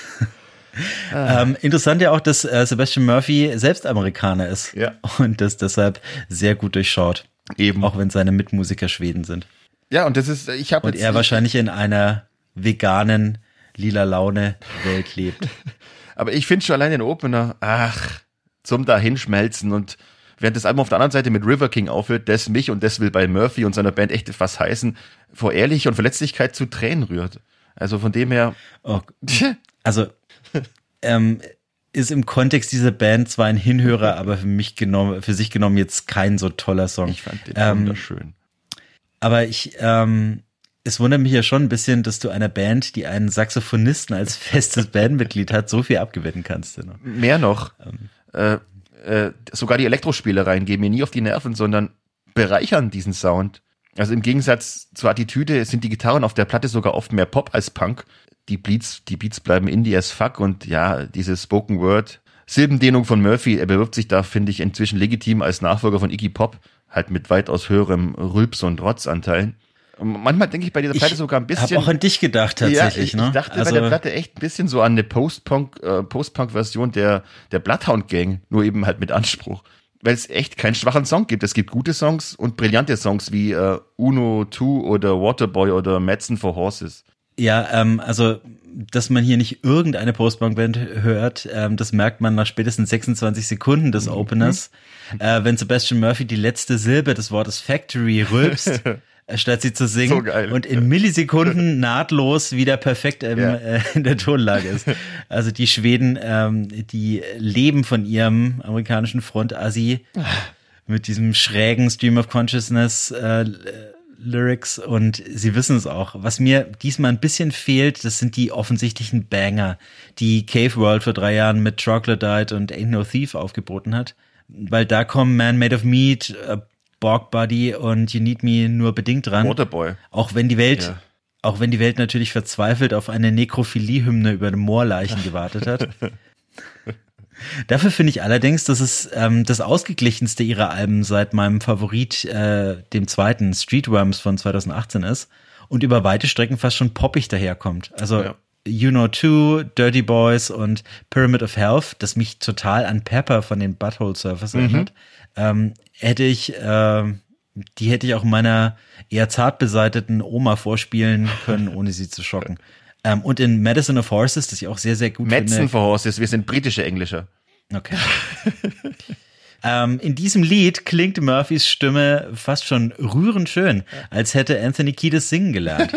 ah. ähm, interessant ja auch, dass äh, Sebastian Murphy selbst Amerikaner ist Ja. und das deshalb sehr gut durchschaut. Eben. Auch wenn seine Mitmusiker Schweden sind. Ja, und das ist, ich habe Und jetzt er wahrscheinlich in einer veganen, lila Laune Welt lebt. Aber ich finde schon allein den Opener, ach, zum Dahinschmelzen, und während das Album auf der anderen Seite mit River King aufhört, das mich, und das will bei Murphy und seiner Band echt was heißen, vor Ehrlichkeit und Verletzlichkeit zu Tränen rührt. Also von dem her. Oh, also ähm, ist im Kontext dieser Band zwar ein Hinhörer, aber für mich genommen, für sich genommen jetzt kein so toller Song. Ich fand den ähm, wunderschön. Aber ich, ähm, es wundert mich ja schon ein bisschen, dass du einer Band, die einen Saxophonisten als festes Bandmitglied hat, so viel abgewinnen kannst. Ne? Mehr noch, Ähm. äh, äh, sogar die Elektrospielereien gehen mir nie auf die Nerven, sondern bereichern diesen Sound. Also im Gegensatz zur Attitüde sind die Gitarren auf der Platte sogar oft mehr Pop als Punk. Die Beats, die Beats bleiben Indie as fuck, und ja, diese Spoken Word Silbendehnung von Murphy, er bewirbt sich da, finde ich, inzwischen legitim als Nachfolger von Iggy Pop, halt mit weitaus höherem Rülps- und Rotzanteilen. Manchmal denke ich bei dieser Platte ich sogar ein bisschen. Ich habe auch an dich gedacht tatsächlich. Ja, ich, ne? ich dachte also, bei der Platte echt ein bisschen so an eine Post-Punk, äh, Post-Punk-Version der, der Bloodhound-Gang, nur eben halt mit Anspruch. Weil es echt keinen schwachen Song gibt. Es gibt gute Songs und brillante Songs wie äh, Uno zwei oder Waterboy oder Madsen for Horses. Ja, ähm, also, dass man hier nicht irgendeine Post-Punk-Band hört, ähm, das merkt man nach spätestens sechsundzwanzig Sekunden des Openers. Mhm. Äh, wenn Sebastian Murphy die letzte Silbe des Wortes Factory rülpst, statt sie zu singen, so geil. Und in Millisekunden nahtlos wieder perfekt im, ja. äh, in der Tonlage ist. Also die Schweden, ähm, die leben von ihrem amerikanischen Front-Assi mit diesem schrägen Stream of Consciousness äh, Lyrics und sie wissen es auch. Was mir diesmal ein bisschen fehlt, das sind die offensichtlichen Banger, die Cave World vor drei Jahren mit Troglodyte und Ain't No Thief aufgeboten hat. Weil da kommen Man Made of Meat, uh, Borg Buddy und You Need Me nur bedingt dran. Waterboy. Auch wenn die Welt, Ja. auch wenn die Welt natürlich verzweifelt auf eine Nekrophilie-Hymne über den Moorleichen gewartet hat. Dafür finde ich allerdings, dass es ähm, das ausgeglichenste ihrer Alben seit meinem Favorit, äh, dem zweiten Streetworms von zwanzig achtzehn ist und über weite Strecken fast schon poppig daherkommt. Also Ja. You Know Two, Dirty Boys und Pyramid of Health, das mich total an Pepper von den Butthole Surfers erinnert, ähm, hätte ich, äh, die hätte ich auch meiner eher zart beseiteten Oma vorspielen können, ohne sie zu schocken. Ähm, und in Medicine of Horses, das ich auch sehr, sehr gut Medicine finde. for Horses, wir sind britische Englischer. Okay. ähm, in diesem Lied klingt Murphys Stimme fast schon rührend schön, als hätte Anthony Kiedis singen gelernt.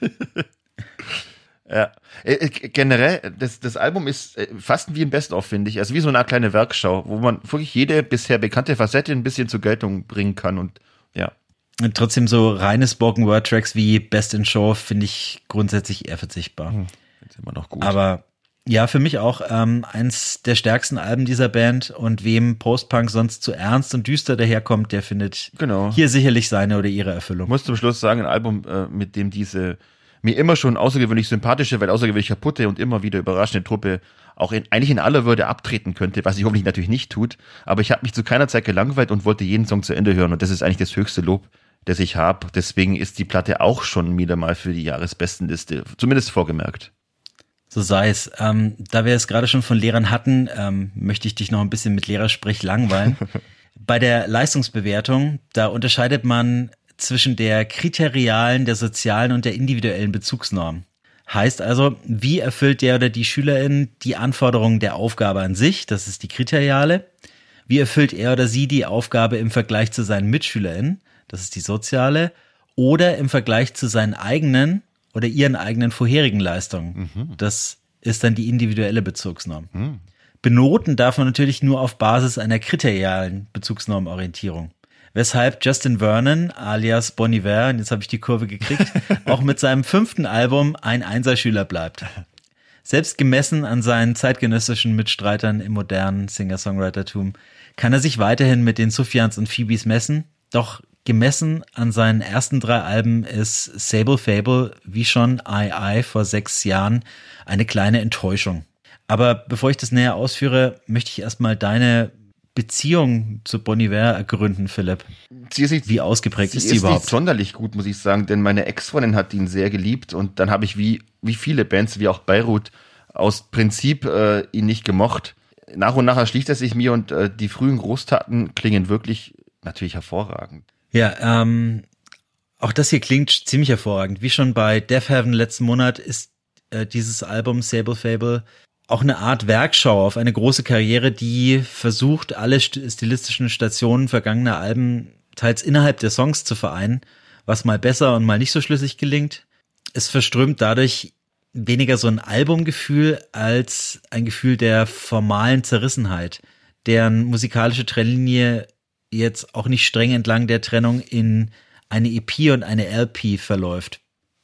Ja, äh, generell, das, das Album ist äh, fast wie ein Best-of, finde ich. Also wie so eine Art kleine Werkschau, wo man wirklich jede bisher bekannte Facette ein bisschen zur Geltung bringen kann und ja. Und trotzdem so reine Spoken-Word-Tracks wie Best in Show finde ich grundsätzlich eher verzichtbar. Hm, ist immer noch gut. Aber ja, für mich auch ähm, eins der stärksten Alben dieser Band und wem Post-Punk sonst zu ernst und düster daherkommt, der findet Genau. hier sicherlich seine oder ihre Ich Erfüllung. muss zum Schluss sagen, ein Album, äh, mit dem diese mir immer schon außergewöhnlich sympathische, weil außergewöhnlich kaputte und immer wieder überraschende Truppe auch in, eigentlich in aller Würde abtreten könnte, was sie hoffentlich natürlich nicht tut. Aber ich habe mich zu keiner Zeit gelangweilt und wollte jeden Song zu Ende hören und das ist eigentlich das höchste Lob, das ich habe. Deswegen ist die Platte auch schon wieder mal für die Jahresbestenliste, zumindest vorgemerkt. So sei es. Ähm, da wir es gerade schon von Lehrern hatten, ähm, möchte ich dich noch ein bisschen mit Lehrersprech langweilen. Bei der Leistungsbewertung, da unterscheidet man zwischen der kriterialen, der sozialen und der individuellen Bezugsnorm. Heißt also, wie erfüllt der oder die Schülerin die Anforderungen der Aufgabe an sich, das ist die kriteriale. Wie erfüllt er oder sie die Aufgabe im Vergleich zu seinen MitschülerInnen, das ist die soziale. Oder im Vergleich zu seinen eigenen oder ihren eigenen vorherigen Leistungen. Mhm. Das ist dann die individuelle Bezugsnorm. Mhm. Benoten darf man natürlich nur auf Basis einer kriterialen Bezugsnormorientierung. Weshalb Justin Vernon alias Bon Iver, und jetzt habe ich die Kurve gekriegt, auch mit seinem fünften Album ein Einserschüler bleibt. Selbst gemessen an seinen zeitgenössischen Mitstreitern im modernen Singer-Songwritertum kann er sich weiterhin mit den Sufjans und Phoebes messen, doch gemessen an seinen ersten drei Alben ist Sable Fable, wie schon I I vor sechs Jahren, eine kleine Enttäuschung. Aber bevor ich das näher ausführe, möchte ich erstmal deine Beziehung zu Bon Iver ergründen, Philipp. Sie ist, wie ausgeprägt sie ist sie ist überhaupt? Nicht sonderlich gut, muss ich sagen, denn meine Ex-Freundin hat ihn sehr geliebt und dann habe ich wie, wie viele Bands, wie auch Beirut, aus Prinzip äh, ihn nicht gemocht. Nach und nach erschließt er sich mir und äh, die frühen Großtaten klingen wirklich natürlich hervorragend. Ja, ähm, auch das hier klingt ziemlich hervorragend. Wie schon bei Death Heaven letzten Monat ist äh, dieses Album Sable Fable auch eine Art Werkschau auf eine große Karriere, die versucht, alle stilistischen Stationen vergangener Alben teils innerhalb der Songs zu vereinen, was mal besser und mal nicht so schlüssig gelingt. Es verströmt dadurch weniger so ein Albumgefühl als ein Gefühl der formalen Zerrissenheit, deren musikalische Trennlinie jetzt auch nicht streng entlang der Trennung in eine E P und eine L P verläuft.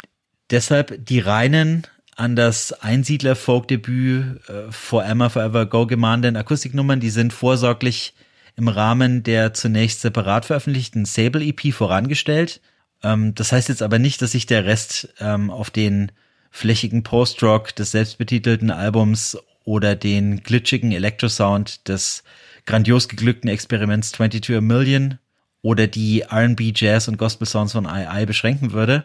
Deshalb die reinen, an das Einsiedler-Folk-Debüt äh, Forever Forever Go gemahnten Akustiknummern, die sind vorsorglich im Rahmen der zunächst separat veröffentlichten Sable-E P vorangestellt. Ähm, das heißt jetzt aber nicht, dass sich der Rest ähm, auf den flächigen Post-Rock des selbstbetitelten Albums oder den glitschigen Elektrosound des grandios geglückten Experiments twenty-two a Million oder die R and B, Jazz und Gospel-Sounds von I I beschränken würde,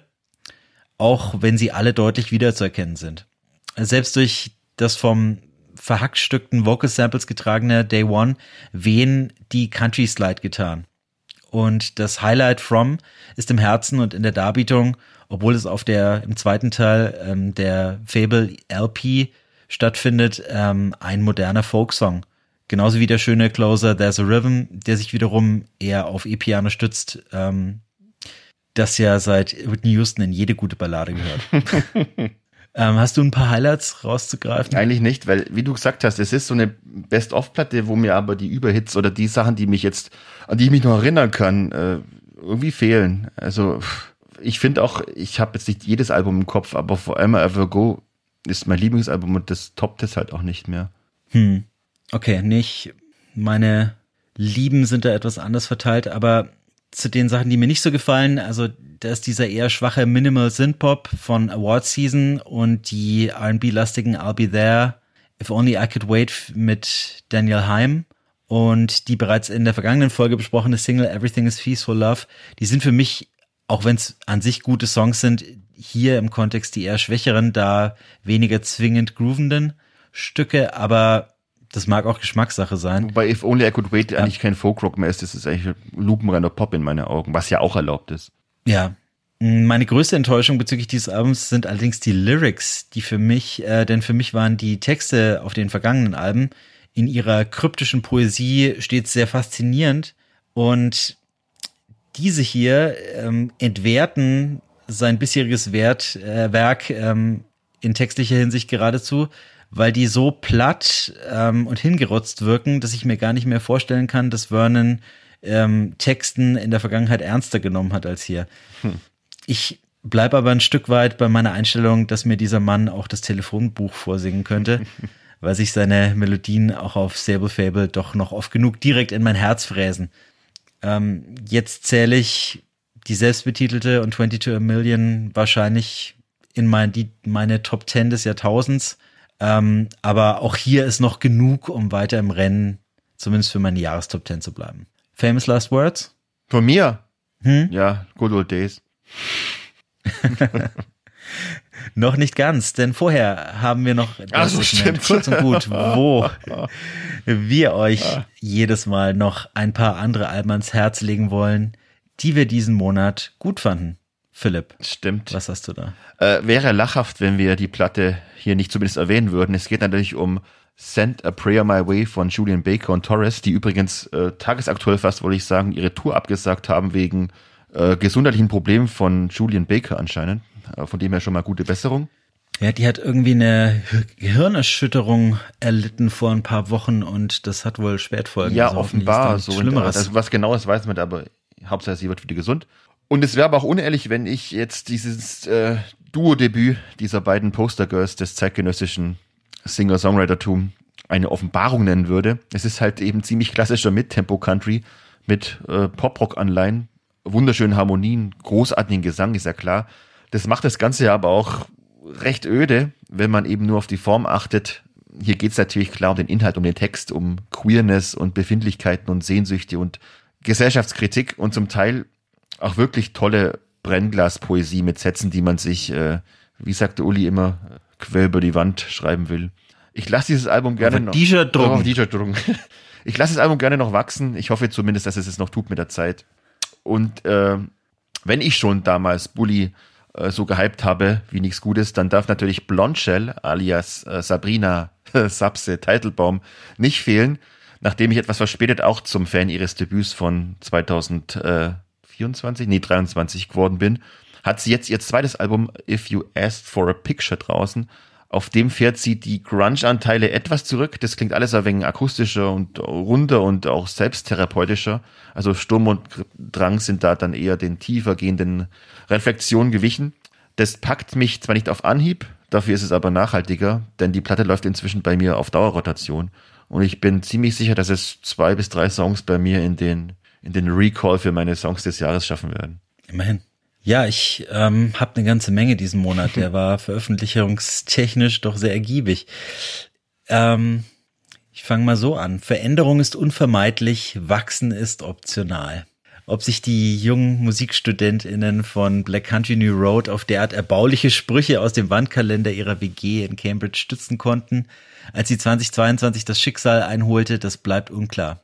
auch wenn sie alle deutlich wiederzuerkennen sind. Selbst durch das vom verhackstückten Vocal Samples getragene Day One wehen die Country Slide getan. Und das Highlight From ist im Herzen und in der Darbietung, obwohl es auf der im zweiten Teil ähm, der Fable L P stattfindet, ähm, ein moderner Folksong. Genauso wie der schöne Closer There's a Rhythm, der sich wiederum eher auf E-Piano stützt, ähm, das ja seit Whitney Houston in jede gute Ballade gehört. ähm, hast du ein paar Highlights rauszugreifen? Eigentlich nicht, weil, wie du gesagt hast, es ist so eine Best-of-Platte, wo mir aber die Überhits oder die Sachen, die mich jetzt, an die ich mich noch erinnern kann, äh, irgendwie fehlen. Also ich finde auch, ich habe jetzt nicht jedes Album im Kopf, aber For Ever Ever Go ist mein Lieblingsalbum und das toppt es halt auch nicht mehr. Hm. Okay, nicht. Meine Lieben sind da etwas anders verteilt, aber zu den Sachen, die mir nicht so gefallen, also da ist dieser eher schwache Minimal Synthpop von Award Season und die R and B-lastigen I'll Be There, If Only I Could Wait mit Daniel Haim und die bereits in der vergangenen Folge besprochene Single Everything is Peaceful Love, die sind für mich, auch wenn es an sich gute Songs sind, hier im Kontext die eher schwächeren, da weniger zwingend groovenden Stücke, aber das mag auch Geschmackssache sein. Wobei If Only I Could Wait ja. eigentlich kein Folkrock mehr ist, das ist eigentlich lupenreiner Pop in meinen Augen, was ja auch erlaubt ist. Ja, meine größte Enttäuschung bezüglich dieses Albums sind allerdings die Lyrics, die für mich, äh, denn für mich waren die Texte auf den vergangenen Alben in ihrer kryptischen Poesie stets sehr faszinierend und diese hier ähm, entwerten sein bisheriges Wert, äh, Werk ähm, in textlicher Hinsicht geradezu, weil die so platt ähm, und hingerotzt wirken, dass ich mir gar nicht mehr vorstellen kann, dass Vernon ähm, Texten in der Vergangenheit ernster genommen hat als hier. Hm. Ich bleibe aber ein Stück weit bei meiner Einstellung, dass mir dieser Mann auch das Telefonbuch vorsingen könnte, weil sich seine Melodien auch auf Sable Fable doch noch oft genug direkt in mein Herz fräsen. Ähm, jetzt zähle ich die selbstbetitelte und zweiundzwanzig a Million wahrscheinlich in mein, die, meine Top zehn des Jahrtausends. Ähm, aber auch hier ist noch genug, um weiter im Rennen, zumindest für meine Jahrestop zehn zu bleiben. Famous Last Words? Von mir? Hm? Ja, Good Old Days. Noch nicht ganz, denn vorher haben wir noch das so, Segment, kurz und gut, wo wir euch jedes Mal noch ein paar andere Alben ans Herz legen wollen, die wir diesen Monat gut fanden. Philipp, stimmt. Was hast du da? Äh, wäre lachhaft, wenn wir die Platte hier nicht zumindest erwähnen würden. Es geht natürlich um Send a Prayer My Way von Julian Baker und Torres, die übrigens äh, tagesaktuell fast, wollte ich sagen, ihre Tour abgesagt haben wegen äh, gesundheitlichen Problemen von Julian Baker anscheinend. Äh, von dem her schon mal gute Besserung. Ja, die hat irgendwie eine Gehirnerschütterung erlitten vor ein paar Wochen und das hat wohl Spätfolgen. Ja, also offenbar. So Schlimmeres. Also was Genaues weiß man, aber Hauptsache sie wird wieder gesund. Und es wäre aber auch unehrlich, wenn ich jetzt dieses äh, Duo-Debüt dieser beiden Postergirls des zeitgenössischen Singer-Songwriter-Tum eine Offenbarung nennen würde. Es ist halt eben ziemlich klassischer Mid-Tempo-Country mit äh, Pop-Rock-Anleihen, wunderschönen Harmonien, großartigen Gesang, ist ja klar. Das macht das Ganze ja aber auch recht öde, wenn man eben nur auf die Form achtet. Hier geht es natürlich klar um den Inhalt, um den Text, um Queerness und Befindlichkeiten und Sehnsüchte und Gesellschaftskritik und zum Teil auch wirklich tolle Brennglaspoesie mit Sätzen, die man sich, äh, wie sagte Uli immer, quer über die Wand schreiben will. Ich lasse dieses Album gerne noch. Oh, ich lasse das Album gerne noch wachsen. Ich hoffe zumindest, dass es es noch tut mit der Zeit. Und äh, wenn ich schon damals Bully äh, so gehypt habe wie nichts Gutes, dann darf natürlich Blondshell alias äh, Sabrina Sapse Teitelbaum nicht fehlen, nachdem ich etwas verspätet auch zum Fan ihres Debüts von zweitausendvierundzwanzig, nee dreiundzwanzig geworden bin, hat sie jetzt ihr zweites Album If You Asked for a Picture draußen. Auf dem fährt sie die Grunge-Anteile etwas zurück. Das klingt alles ein wenig akustischer und runder und auch selbsttherapeutischer. Also Sturm und Drang sind da dann eher den tiefer gehenden Reflexionen gewichen. Das packt mich zwar nicht auf Anhieb, dafür ist es aber nachhaltiger, denn die Platte läuft inzwischen bei mir auf Dauerrotation. Und ich bin ziemlich sicher, dass es zwei bis drei Songs bei mir in den, in den Recall für meine Songs des Jahres schaffen werden. Immerhin. Ja, ich ähm, habe eine ganze Menge diesen Monat. Der war veröffentlichungstechnisch doch sehr ergiebig. Ähm, ich fange mal so an. Veränderung ist unvermeidlich, Wachsen ist optional. Ob sich die jungen MusikstudentInnen von Black Country New Road auf derart erbauliche Sprüche aus dem Wandkalender ihrer W G in Cambridge stützen konnten, als sie zweitausendzweiundzwanzig das Schicksal einholte, das bleibt unklar.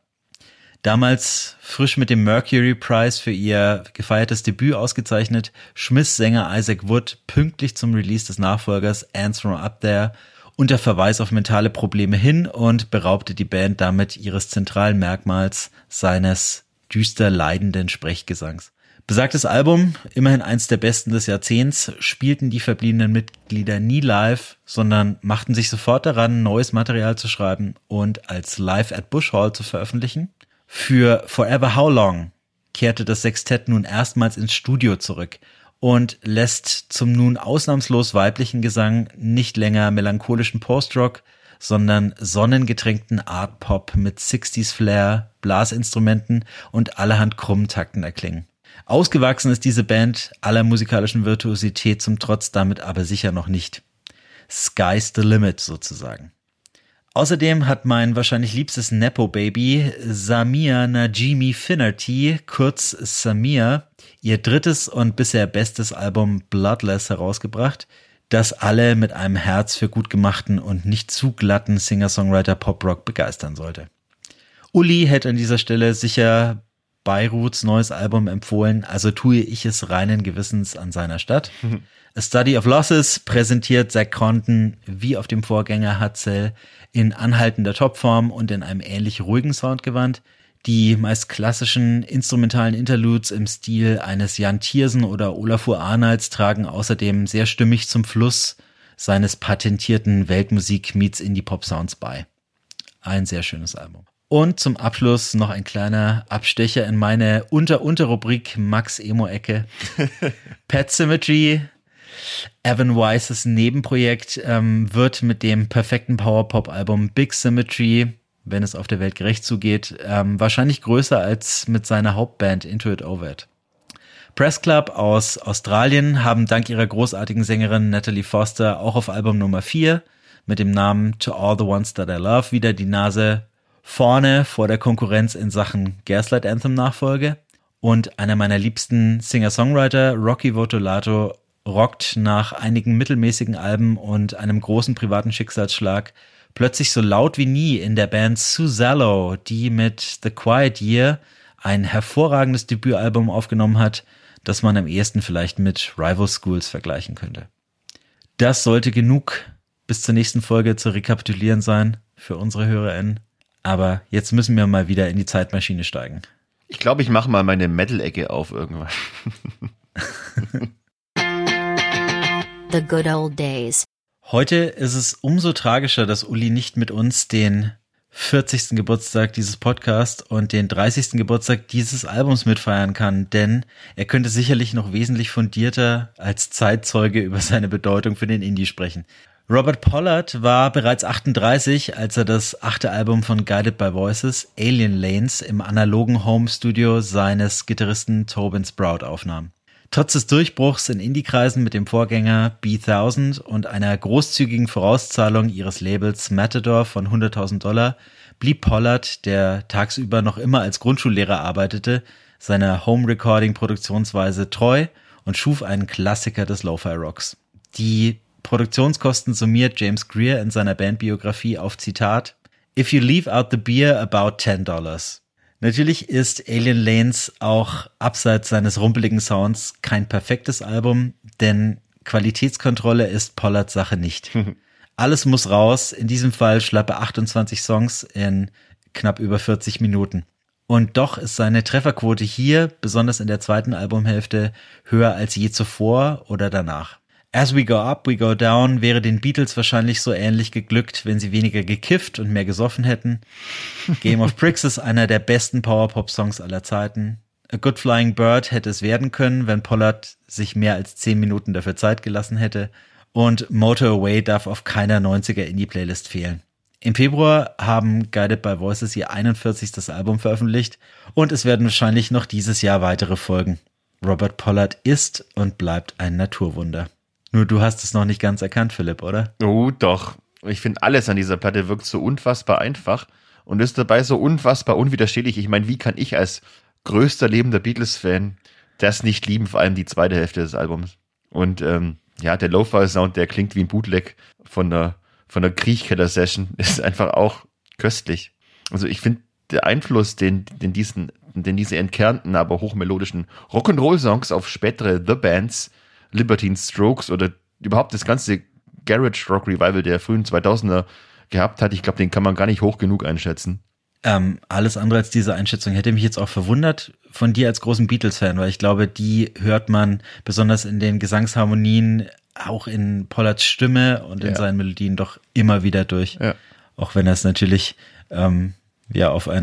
Damals frisch mit dem Mercury Prize für ihr gefeiertes Debüt ausgezeichnet, schmiss Sänger Isaac Wood pünktlich zum Release des Nachfolgers Ants From Up There unter Verweis auf mentale Probleme hin und beraubte die Band damit ihres zentralen Merkmals, seines düster leidenden Sprechgesangs. Besagtes Album, immerhin eins der besten des Jahrzehnts, spielten die verbliebenen Mitglieder nie live, sondern machten sich sofort daran, neues Material zu schreiben und als Live at Bush Hall zu veröffentlichen. Für Forever How Long kehrte das Sextett nun erstmals ins Studio zurück und lässt zum nun ausnahmslos weiblichen Gesang nicht länger melancholischen Post-Rock, sondern sonnengetränkten Art-Pop mit sechziger Flair, Blasinstrumenten und allerhand krummen Takten erklingen. Ausgewachsen ist diese Band aller musikalischen Virtuosität zum Trotz damit aber sicher noch nicht. Sky's the limit sozusagen. Außerdem hat mein wahrscheinlich liebstes Nepo-Baby Samir Najimy Finnerty, kurz Samir, ihr drittes und bisher bestes Album Bloodless herausgebracht, das alle mit einem Herz für gut gemachten und nicht zu glatten Singer-Songwriter-Pop-Rock begeistern sollte. Uli hätte an dieser Stelle sicher Beiruts neues Album empfohlen, also tue ich es reinen Gewissens an seiner Statt. Mhm. A Study of Losses präsentiert Zach Condon wie auf dem Vorgänger Hatzel in anhaltender Topform und in einem ähnlich ruhigen Soundgewand. Die meist klassischen instrumentalen Interludes im Stil eines Jan Tiersen oder Olafur Arnalds tragen außerdem sehr stimmig zum Fluss seines patentierten Weltmusik-Meets-Indie-Pop-Sounds bei. Ein sehr schönes Album. Und zum Abschluss noch ein kleiner Abstecher in meine Unter-Unter-Rubrik Max-Emo-Ecke. Pet Symmetry, Evan Weises Nebenprojekt, ähm, wird mit dem perfekten Power-Pop-Album Big Symmetry, wenn es auf der Welt gerecht zugeht, ähm, wahrscheinlich größer als mit seiner Hauptband Into It Over It. Press Club aus Australien haben dank ihrer großartigen Sängerin Natalie Foster auch auf Album Nummer vier mit dem Namen To All the Ones That I Love wieder die Nase vorne vor der Konkurrenz in Sachen Gaslight Anthem Nachfolge. Und einer meiner liebsten Singer-Songwriter, Rocky Votolato, rockt nach einigen mittelmäßigen Alben und einem großen privaten Schicksalsschlag plötzlich so laut wie nie in der Band Suzallo, die mit The Quiet Year ein hervorragendes Debütalbum aufgenommen hat, das man am ehesten vielleicht mit Rival Schools vergleichen könnte. Das sollte genug bis zur nächsten Folge zu rekapitulieren sein für unsere HörerInnen. Aber jetzt müssen wir mal wieder in die Zeitmaschine steigen. Ich glaube, ich mache mal meine Metal-Ecke auf irgendwann. The good old days. Heute ist es umso tragischer, dass Uli nicht mit uns den vierzigsten Geburtstag dieses Podcasts und den dreißigsten Geburtstag dieses Albums mitfeiern kann, denn er könnte sicherlich noch wesentlich fundierter als Zeitzeuge über seine Bedeutung für den Indie sprechen. Robert Pollard war bereits achtunddreißig, als er das achte Album von Guided by Voices, Alien Lanes, im analogen Home-Studio seines Gitarristen Tobin Sprout aufnahm. Trotz des Durchbruchs in Indie-Kreisen mit dem Vorgänger B tausend und einer großzügigen Vorauszahlung ihres Labels Matador von hunderttausend Dollar blieb Pollard, der tagsüber noch immer als Grundschullehrer arbeitete, seiner Home-Recording-Produktionsweise treu und schuf einen Klassiker des Lo-Fi-Rocks. Die Produktionskosten summiert James Greer in seiner Bandbiografie auf Zitat: If you leave out the beer, about ten dollars. Natürlich ist Alien Lanes auch abseits seines rumpeligen Sounds kein perfektes Album, denn Qualitätskontrolle ist Pollards Sache nicht. Alles muss raus, in diesem Fall schlappe achtundzwanzig Songs in knapp über vierzig Minuten. Und doch ist seine Trefferquote hier, besonders in der zweiten Albumhälfte, höher als je zuvor oder danach. As We Go Up, We Go Down wäre den Beatles wahrscheinlich so ähnlich geglückt, wenn sie weniger gekifft und mehr gesoffen hätten. Game of Bricks ist einer der besten Power-Pop-Songs aller Zeiten. A Good Flying Bird hätte es werden können, wenn Pollard sich mehr als zehn Minuten dafür Zeit gelassen hätte. Und Motor Away darf auf keiner neunziger Indie-Playlist fehlen. Im Februar haben Guided by Voices ihr einundvierzigstes Album veröffentlicht und es werden wahrscheinlich noch dieses Jahr weitere folgen. Robert Pollard ist und bleibt ein Naturwunder. Nur du hast es noch nicht ganz erkannt, Philipp, oder? Oh, doch. Ich finde, alles an dieser Platte wirkt so unfassbar einfach und ist dabei so unfassbar unwiderstehlich. Ich meine, wie kann ich als größter lebender Beatles-Fan das nicht lieben, vor allem die zweite Hälfte des Albums. Und ähm, ja, der Lo-Fi-Sound, der klingt wie ein Bootleg von der, von der Kriechkeller-Session, ist einfach auch köstlich. Also ich finde, der Einfluss, den, den, diesen, den diese entkernten, aber hochmelodischen Rock'n'Roll-Songs auf spätere The Bands, Libertine Strokes oder überhaupt das ganze Garage Rock Revival der frühen zweitausender gehabt hat, ich glaube, den kann man gar nicht hoch genug einschätzen. Ähm, alles andere als diese Einschätzung hätte mich jetzt auch verwundert von dir als großen Beatles-Fan, weil ich glaube, die hört man besonders in den Gesangsharmonien, auch in Pollards Stimme und in ja. seinen Melodien doch immer wieder durch. Ja. Auch wenn er es natürlich ähm, ja auf ein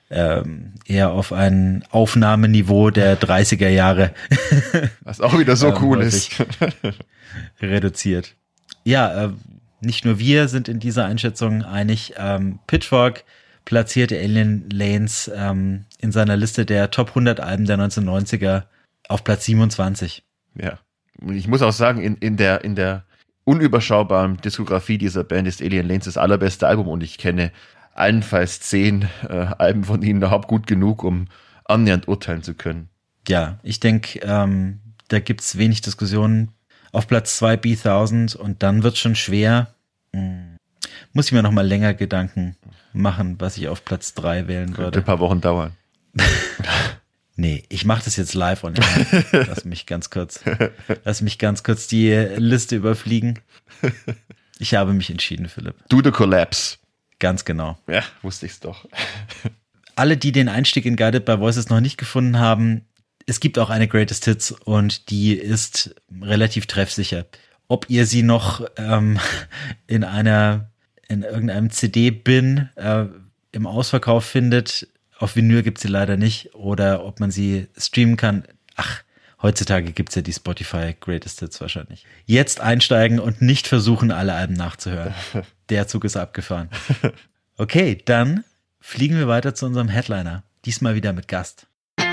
ähm, eher auf ein Aufnahmeniveau der dreißiger Jahre. Was auch wieder so ähm, cool ist. reduziert. Ja, äh, nicht nur wir sind in dieser Einschätzung einig. Ähm, Pitchfork platzierte Alien Lanes ähm, in seiner Liste der Top hundert Alben der neunzehnhundertneunziger auf Platz siebenundzwanzig. Ja, und ich muss auch sagen, in, in der, in der unüberschaubaren Diskografie dieser Band ist Alien Lanes das allerbeste Album und ich kenne allenfalls zehn äh, Alben von ihnen überhaupt gut genug, um annähernd urteilen zu können. Ja, ich denke, ähm, da gibt's wenig Diskussionen. Auf Platz zwei B tausend und dann wird's schon schwer. Hm. Muss ich mir noch mal länger Gedanken machen, was ich auf Platz drei wählen Könnte würde. ein paar Wochen dauern. Nee, ich mache das jetzt live und lass mich ganz kurz, lass mich ganz kurz die Liste überfliegen. Ich habe mich entschieden, Philipp. Do the Collapse. Ganz genau. Ja, wusste ich's doch. Alle, die den Einstieg in Guided by Voices noch nicht gefunden haben, es gibt auch eine Greatest Hits und die ist relativ treffsicher. Ob ihr sie noch ähm, in einer, in irgendeinem C D-Bin äh, im Ausverkauf findet, auf Vinyl gibt's sie leider nicht, oder ob man sie streamen kann. Ach, heutzutage gibt's ja die Spotify Greatest Hits wahrscheinlich. Jetzt einsteigen und nicht versuchen, alle Alben nachzuhören. Der Zug ist abgefahren. Okay, dann fliegen wir weiter zu unserem Headliner. Diesmal wieder mit Gast.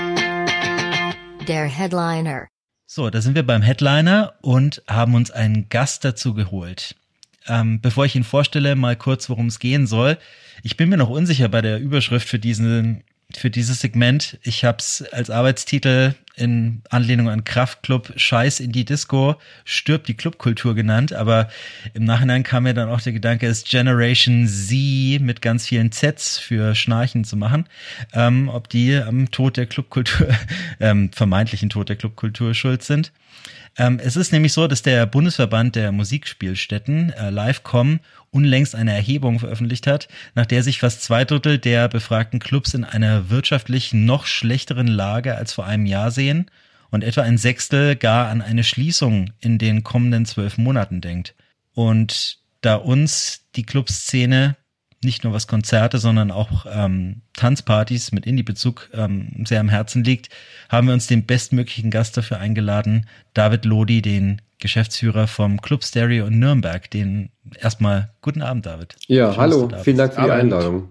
Der Headliner. So, da sind wir beim Headliner und haben uns einen Gast dazu geholt. Ähm, bevor ich ihn vorstelle, mal kurz, worum es gehen soll. Ich bin mir noch unsicher bei der Überschrift für diesen, für dieses Segment. Ich habe es als Arbeitstitel in Anlehnung an Kraftklub Scheiß in die Disco, stirbt die Clubkultur genannt, aber im Nachhinein kam mir dann auch der Gedanke, es Generation Z mit ganz vielen Zs für Schnarchen zu machen, ähm, ob die am Tod der Clubkultur, ähm, vermeintlichen Tod der Clubkultur schuld sind. Ähm, es ist nämlich so, dass der Bundesverband der Musikspielstätten, äh, Livecom, unlängst eine Erhebung veröffentlicht hat, nach der sich fast zwei Drittel der befragten Clubs in einer wirtschaftlich noch schlechteren Lage als vor einem Jahr sehen und etwa ein Sechstel gar an eine Schließung in den kommenden zwölf Monaten denkt. Und da uns die Clubszene nicht nur was Konzerte, sondern auch ähm, Tanzpartys mit Indie-Bezug ähm, sehr am Herzen liegt, haben wir uns den bestmöglichen Gast dafür eingeladen, David Lodi, den Geschäftsführer vom Club Stereo in Nürnberg. Den erstmal guten Abend, David. Ja, Schön, hallo, David. vielen Dank für die Abend. Einladung.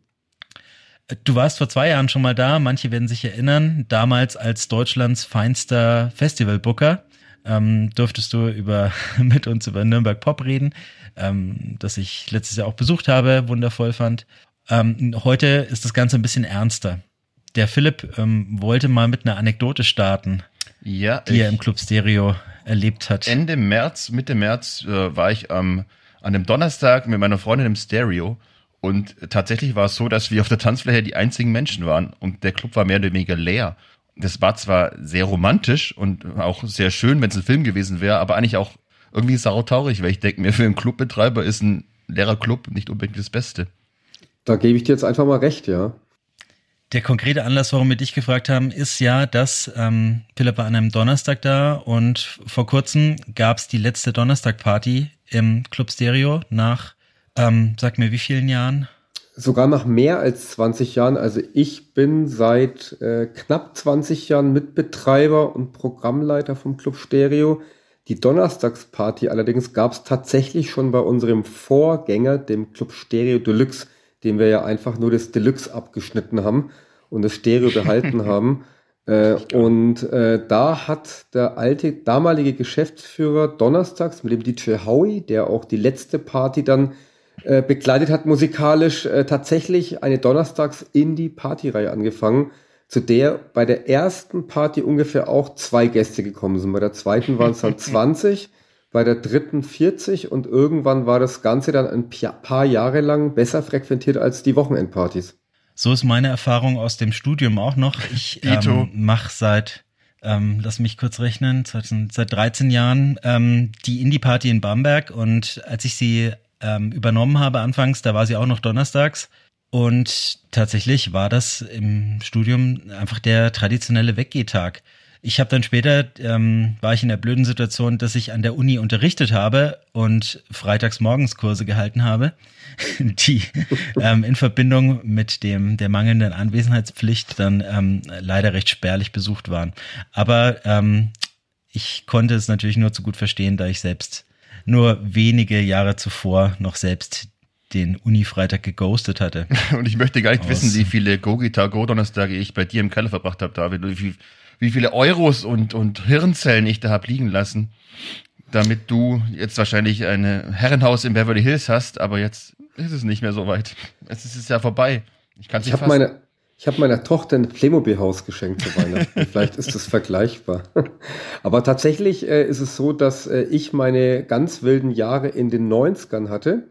Du warst vor zwei Jahren schon mal da, manche werden sich erinnern, damals als Deutschlands feinster Festivalbooker. Ähm, durftest du über mit uns über Nürnberg Pop reden, ähm, das ich letztes Jahr auch besucht habe, wundervoll fand. Ähm, heute ist das Ganze ein bisschen ernster. Der Philipp ähm, wollte mal mit einer Anekdote starten, Ja, die er im Club Stereo erlebt hat. Ende März, Mitte März äh, war ich ähm, an einem Donnerstag mit meiner Freundin im Stereo und tatsächlich war es so, dass wir auf der Tanzfläche die einzigen Menschen waren und der Club war mehr oder weniger leer. Das war zwar sehr romantisch und auch sehr schön, wenn es ein Film gewesen wäre, aber eigentlich auch irgendwie sautraurig, weil ich denke mir, für einen Clubbetreiber ist ein leerer Club nicht unbedingt das Beste. Da gebe ich dir jetzt einfach mal recht, ja. Der konkrete Anlass, warum wir dich gefragt haben, ist ja, dass ähm, Philipp war an einem Donnerstag da und vor kurzem gab es die letzte Donnerstag-Party im Club Stereo nach, ähm, sag mir, wie vielen Jahren? Sogar nach mehr als zwanzig Jahren. Also ich bin seit äh, knapp zwanzig Jahren Mitbetreiber und Programmleiter vom Club Stereo. Die Donnerstagsparty allerdings gab es tatsächlich schon bei unserem Vorgänger, dem Club Stereo Deluxe, dem wir ja einfach nur das Deluxe abgeschnitten haben und das Stereo behalten haben. Äh, und äh, da hat der alte, damalige Geschäftsführer donnerstags mit dem D J Howie, der auch die letzte Party dann äh, begleitet hat musikalisch, äh, tatsächlich eine Donnerstags-Indie-Partyreihe angefangen, zu der bei der ersten Party ungefähr auch zwei Gäste gekommen sind. Bei der zweiten waren es dann zwanzig, bei der dritten vierzig und irgendwann war das Ganze dann ein paar Jahre lang besser frequentiert als die Wochenendpartys. So ist meine Erfahrung aus dem Studium auch noch. Ich ähm, mache seit, ähm, lass mich kurz rechnen, seit, seit dreizehn Jahren ähm, die Indie-Party in Bamberg und als ich sie ähm, übernommen habe anfangs, da war sie auch noch donnerstags und tatsächlich war das im Studium einfach der traditionelle Weggehtag. ich habe dann später, ähm, war ich in der blöden Situation, dass ich an der Uni unterrichtet habe und freitags morgens Kurse gehalten habe, die ähm, in Verbindung mit dem der mangelnden Anwesenheitspflicht dann ähm, leider recht spärlich besucht waren. Aber ähm, ich konnte es natürlich nur zu gut verstehen, da ich selbst nur wenige Jahre zuvor noch selbst den Uni-Freitag geghostet hatte. Und ich möchte gar nicht Aus wissen, wie viele Go-Gitar, Go-Donnerstage ich bei dir im Keller verbracht habe, David. Wie, wie viele Euros und, und Hirnzellen ich da habe liegen lassen, damit du jetzt wahrscheinlich ein Herrenhaus in Beverly Hills hast, aber jetzt ist es nicht mehr so weit. Es ist, es ist ja vorbei. Ich kann es nicht Ich habe meine, ich habe meiner Tochter ein Playmobil-Haus geschenkt zu Weihnachten. Vielleicht ist das vergleichbar. Aber tatsächlich äh, ist es so, dass äh, ich meine ganz wilden Jahre in den neunzigern hatte.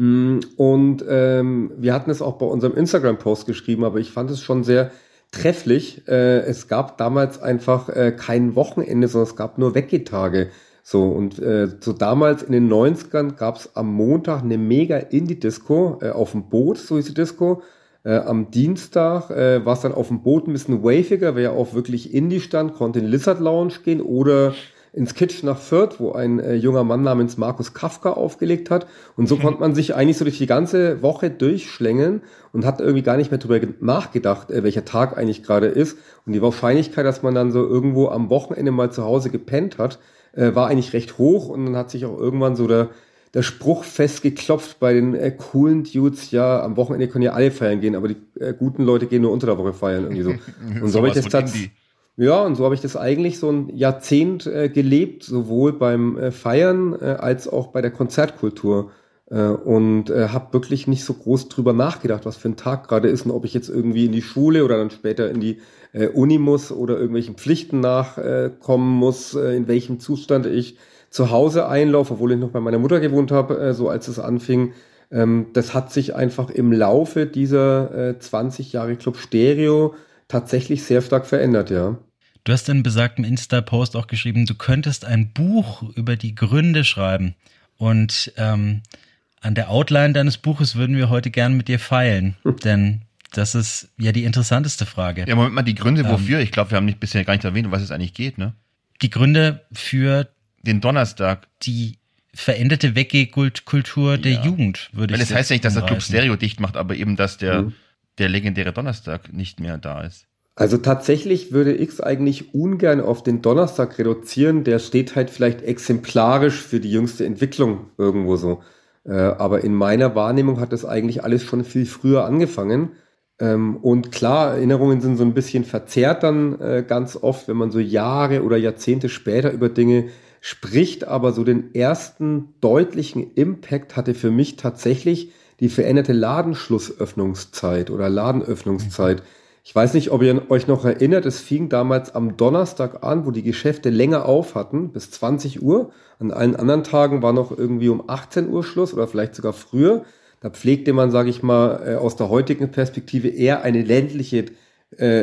Und ähm, wir hatten es auch bei unserem Instagram-Post geschrieben, aber ich fand es schon sehr trefflich. Äh, es gab damals einfach äh, kein Wochenende, sondern es gab nur Weggetage. So, und äh, so damals in den neunzigern gab es am Montag eine mega Indie-Disco äh, auf dem Boot, so hieß die Disco. Äh, am Dienstag äh, war es dann auf dem Boot ein bisschen waviger, wer ja auch wirklich Indie stand, konnte in den Lizard Lounge gehen oder ins Kitsch nach Fürth, wo ein äh, junger Mann namens Markus Kafka aufgelegt hat. Und so mhm. konnte man sich eigentlich so durch die ganze Woche durchschlängeln und hat irgendwie gar nicht mehr drüber nachgedacht, äh, welcher Tag eigentlich gerade ist. Und die Wahrscheinlichkeit, dass man dann so irgendwo am Wochenende mal zu Hause gepennt hat, äh, war eigentlich recht hoch. Und dann hat sich auch irgendwann so der, der Spruch festgeklopft bei den äh, coolen Dudes, ja, am Wochenende können ja alle feiern gehen, aber die äh, guten Leute gehen nur unter der Woche feiern. Irgendwie so. Und so habe ich das dann... Ja, und so habe ich das eigentlich so ein Jahrzehnt äh, gelebt, sowohl beim äh, Feiern äh, als auch bei der Konzertkultur. Äh, und äh, habe wirklich nicht so groß drüber nachgedacht, was für ein Tag gerade ist und ob ich jetzt irgendwie in die Schule oder dann später in die äh, Uni muss oder irgendwelchen Pflichten nachkommen äh, muss, äh, in welchem Zustand ich zu Hause einlaufe, obwohl ich noch bei meiner Mutter gewohnt habe, äh, so als es anfing. Ähm, das hat sich einfach im Laufe dieser äh, zwanzig Jahre Club Stereo tatsächlich sehr stark verändert, ja. Du hast in besagtem Insta-Post auch geschrieben, du könntest ein Buch über die Gründe schreiben. Und ähm, an der Outline deines Buches würden wir heute gern mit dir feilen. Denn das ist ja die interessanteste Frage. Ja, Moment mal, die Gründe wofür? Ähm, ich glaube, wir haben nicht bisher gar nicht erwähnt, um was es eigentlich geht, ne? Die Gründe für den Donnerstag. Die veränderte Weggeh-Kultur der ja. Jugend, würde ich sagen. Das heißt ja nicht, dass der Club Stereo dicht macht, aber eben, dass der, mhm. der legendäre Donnerstag nicht mehr da ist. Also tatsächlich würde ich es eigentlich ungern auf den Donnerstag reduzieren. Der steht halt vielleicht exemplarisch für die jüngste Entwicklung irgendwo so. Äh, aber in meiner Wahrnehmung hat das eigentlich alles schon viel früher angefangen. Ähm, und klar, Erinnerungen sind so ein bisschen verzerrt dann äh, ganz oft, wenn man so Jahre oder Jahrzehnte später über Dinge spricht. Aber so den ersten deutlichen Impact hatte für mich tatsächlich die veränderte Ladenschlussöffnungszeit oder Ladenöffnungszeit. Ich weiß nicht, ob ihr euch noch erinnert, es fing damals am Donnerstag an, wo die Geschäfte länger auf hatten, bis zwanzig Uhr. An allen anderen Tagen war noch irgendwie um achtzehn Uhr Schluss oder vielleicht sogar früher. Da pflegte man, sage ich mal, aus der heutigen Perspektive eher eine ländliche äh,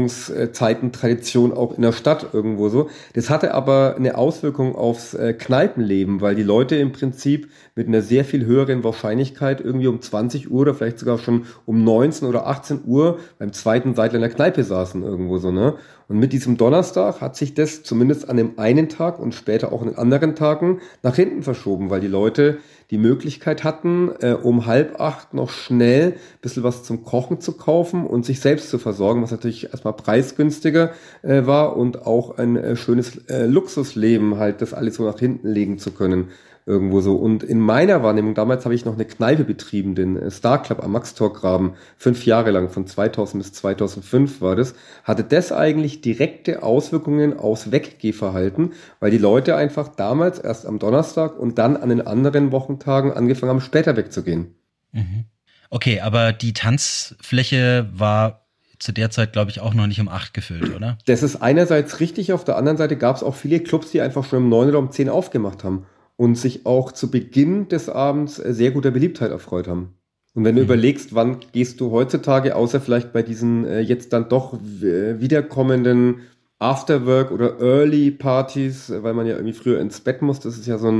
Öffnungszeitentradition auch in der Stadt irgendwo so. Das hatte aber eine Auswirkung aufs äh, Kneipenleben, weil die Leute im Prinzip mit einer sehr viel höheren Wahrscheinlichkeit irgendwie um zwanzig Uhr oder vielleicht sogar schon um neunzehn oder achtzehn Uhr beim zweiten Seidler in der Kneipe saßen irgendwo so, ne? Und mit diesem Donnerstag hat sich das zumindest an dem einen Tag und später auch an den anderen Tagen nach hinten verschoben, weil die Leute die Möglichkeit hatten, äh, um halb acht noch schnell ein bisschen was zum Kochen zu kaufen und sich selbst zu versorgen, was natürlich erstmal preisgünstiger äh, war und auch ein äh, schönes äh, Luxusleben halt, das alles so nach hinten legen zu können. Irgendwo so. Und in meiner Wahrnehmung, damals habe ich noch eine Kneipe betrieben, den Star Club am Maxtorgraben, fünf Jahre lang, von zweitausend bis zweitausendfünf war das, hatte das eigentlich direkte Auswirkungen aufs Weggehverhalten, weil die Leute einfach damals erst am Donnerstag und dann an den anderen Wochentagen angefangen haben, später wegzugehen. Mhm. Okay, aber die Tanzfläche war zu der Zeit, glaube ich, auch noch nicht um acht gefüllt, oder? Das ist einerseits richtig, auf der anderen Seite gab es auch viele Clubs, die einfach schon um neun oder um zehn aufgemacht haben und sich auch zu Beginn des Abends sehr guter Beliebtheit erfreut haben. Und wenn du mhm. überlegst, wann gehst du heutzutage, außer vielleicht bei diesen äh, jetzt dann doch w- wiederkommenden Afterwork- oder Early-Partys, weil man ja irgendwie früher ins Bett muss, das ist ja so ein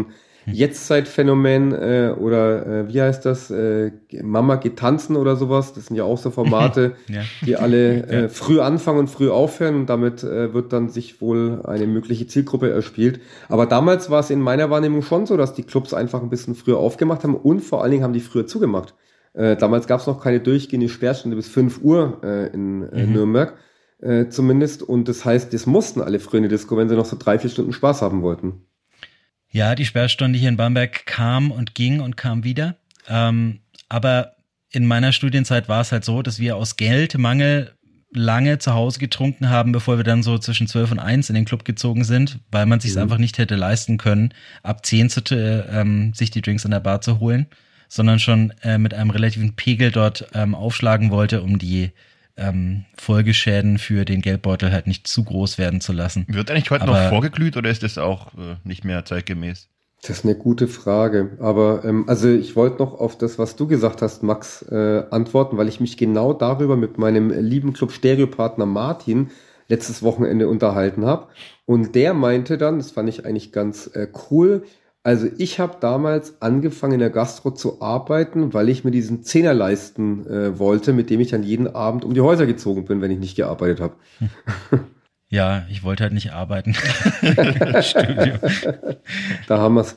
Jetztzeitphänomen äh, oder äh, wie heißt das? Äh, Mama geht tanzen oder sowas. Das sind ja auch so Formate, ja. die alle äh, ja. früh anfangen und früh aufhören und damit äh, wird dann sich wohl eine mögliche Zielgruppe erspielt. Aber damals war es in meiner Wahrnehmung schon so, dass die Clubs einfach ein bisschen früher aufgemacht haben und vor allen Dingen haben die früher zugemacht. Äh, damals gab es noch keine durchgehende Sperrstunde bis fünf Uhr äh, in äh, mhm. Nürnberg äh, zumindest und das heißt, das mussten alle früher in die Disco, wenn sie noch so drei, vier Stunden Spaß haben wollten. Ja, die Sperrstunde hier in Bamberg kam und ging und kam wieder. Ähm, aber in meiner Studienzeit war es halt so, dass wir aus Geldmangel lange zu Hause getrunken haben, bevor wir dann so zwischen zwölf und eins in den Club gezogen sind, weil man sich es mhm. einfach nicht hätte leisten können, ab zehn zu, äh, ähm, sich die Drinks in der Bar zu holen, sondern schon äh, mit einem relativen Pegel dort ähm, aufschlagen wollte, um die ähm, Folgeschäden für den Geldbeutel halt nicht zu groß werden zu lassen. Wird eigentlich heute Aber, noch vorgeglüht oder ist das auch äh, nicht mehr zeitgemäß? Das ist eine gute Frage. Aber ähm, also ich wollte noch auf das, was du gesagt hast, Max, äh, antworten, weil ich mich genau darüber mit meinem lieben Club-Stereo-Partner Martin letztes Wochenende unterhalten habe. Und der meinte dann, das fand ich eigentlich ganz äh, cool, also ich habe damals angefangen in der Gastro zu arbeiten, weil ich mir diesen Zehner leisten äh, wollte, mit dem ich dann jeden Abend um die Häuser gezogen bin, wenn ich nicht gearbeitet habe. Ja, ich wollte halt nicht arbeiten. Studio. Da haben wir's.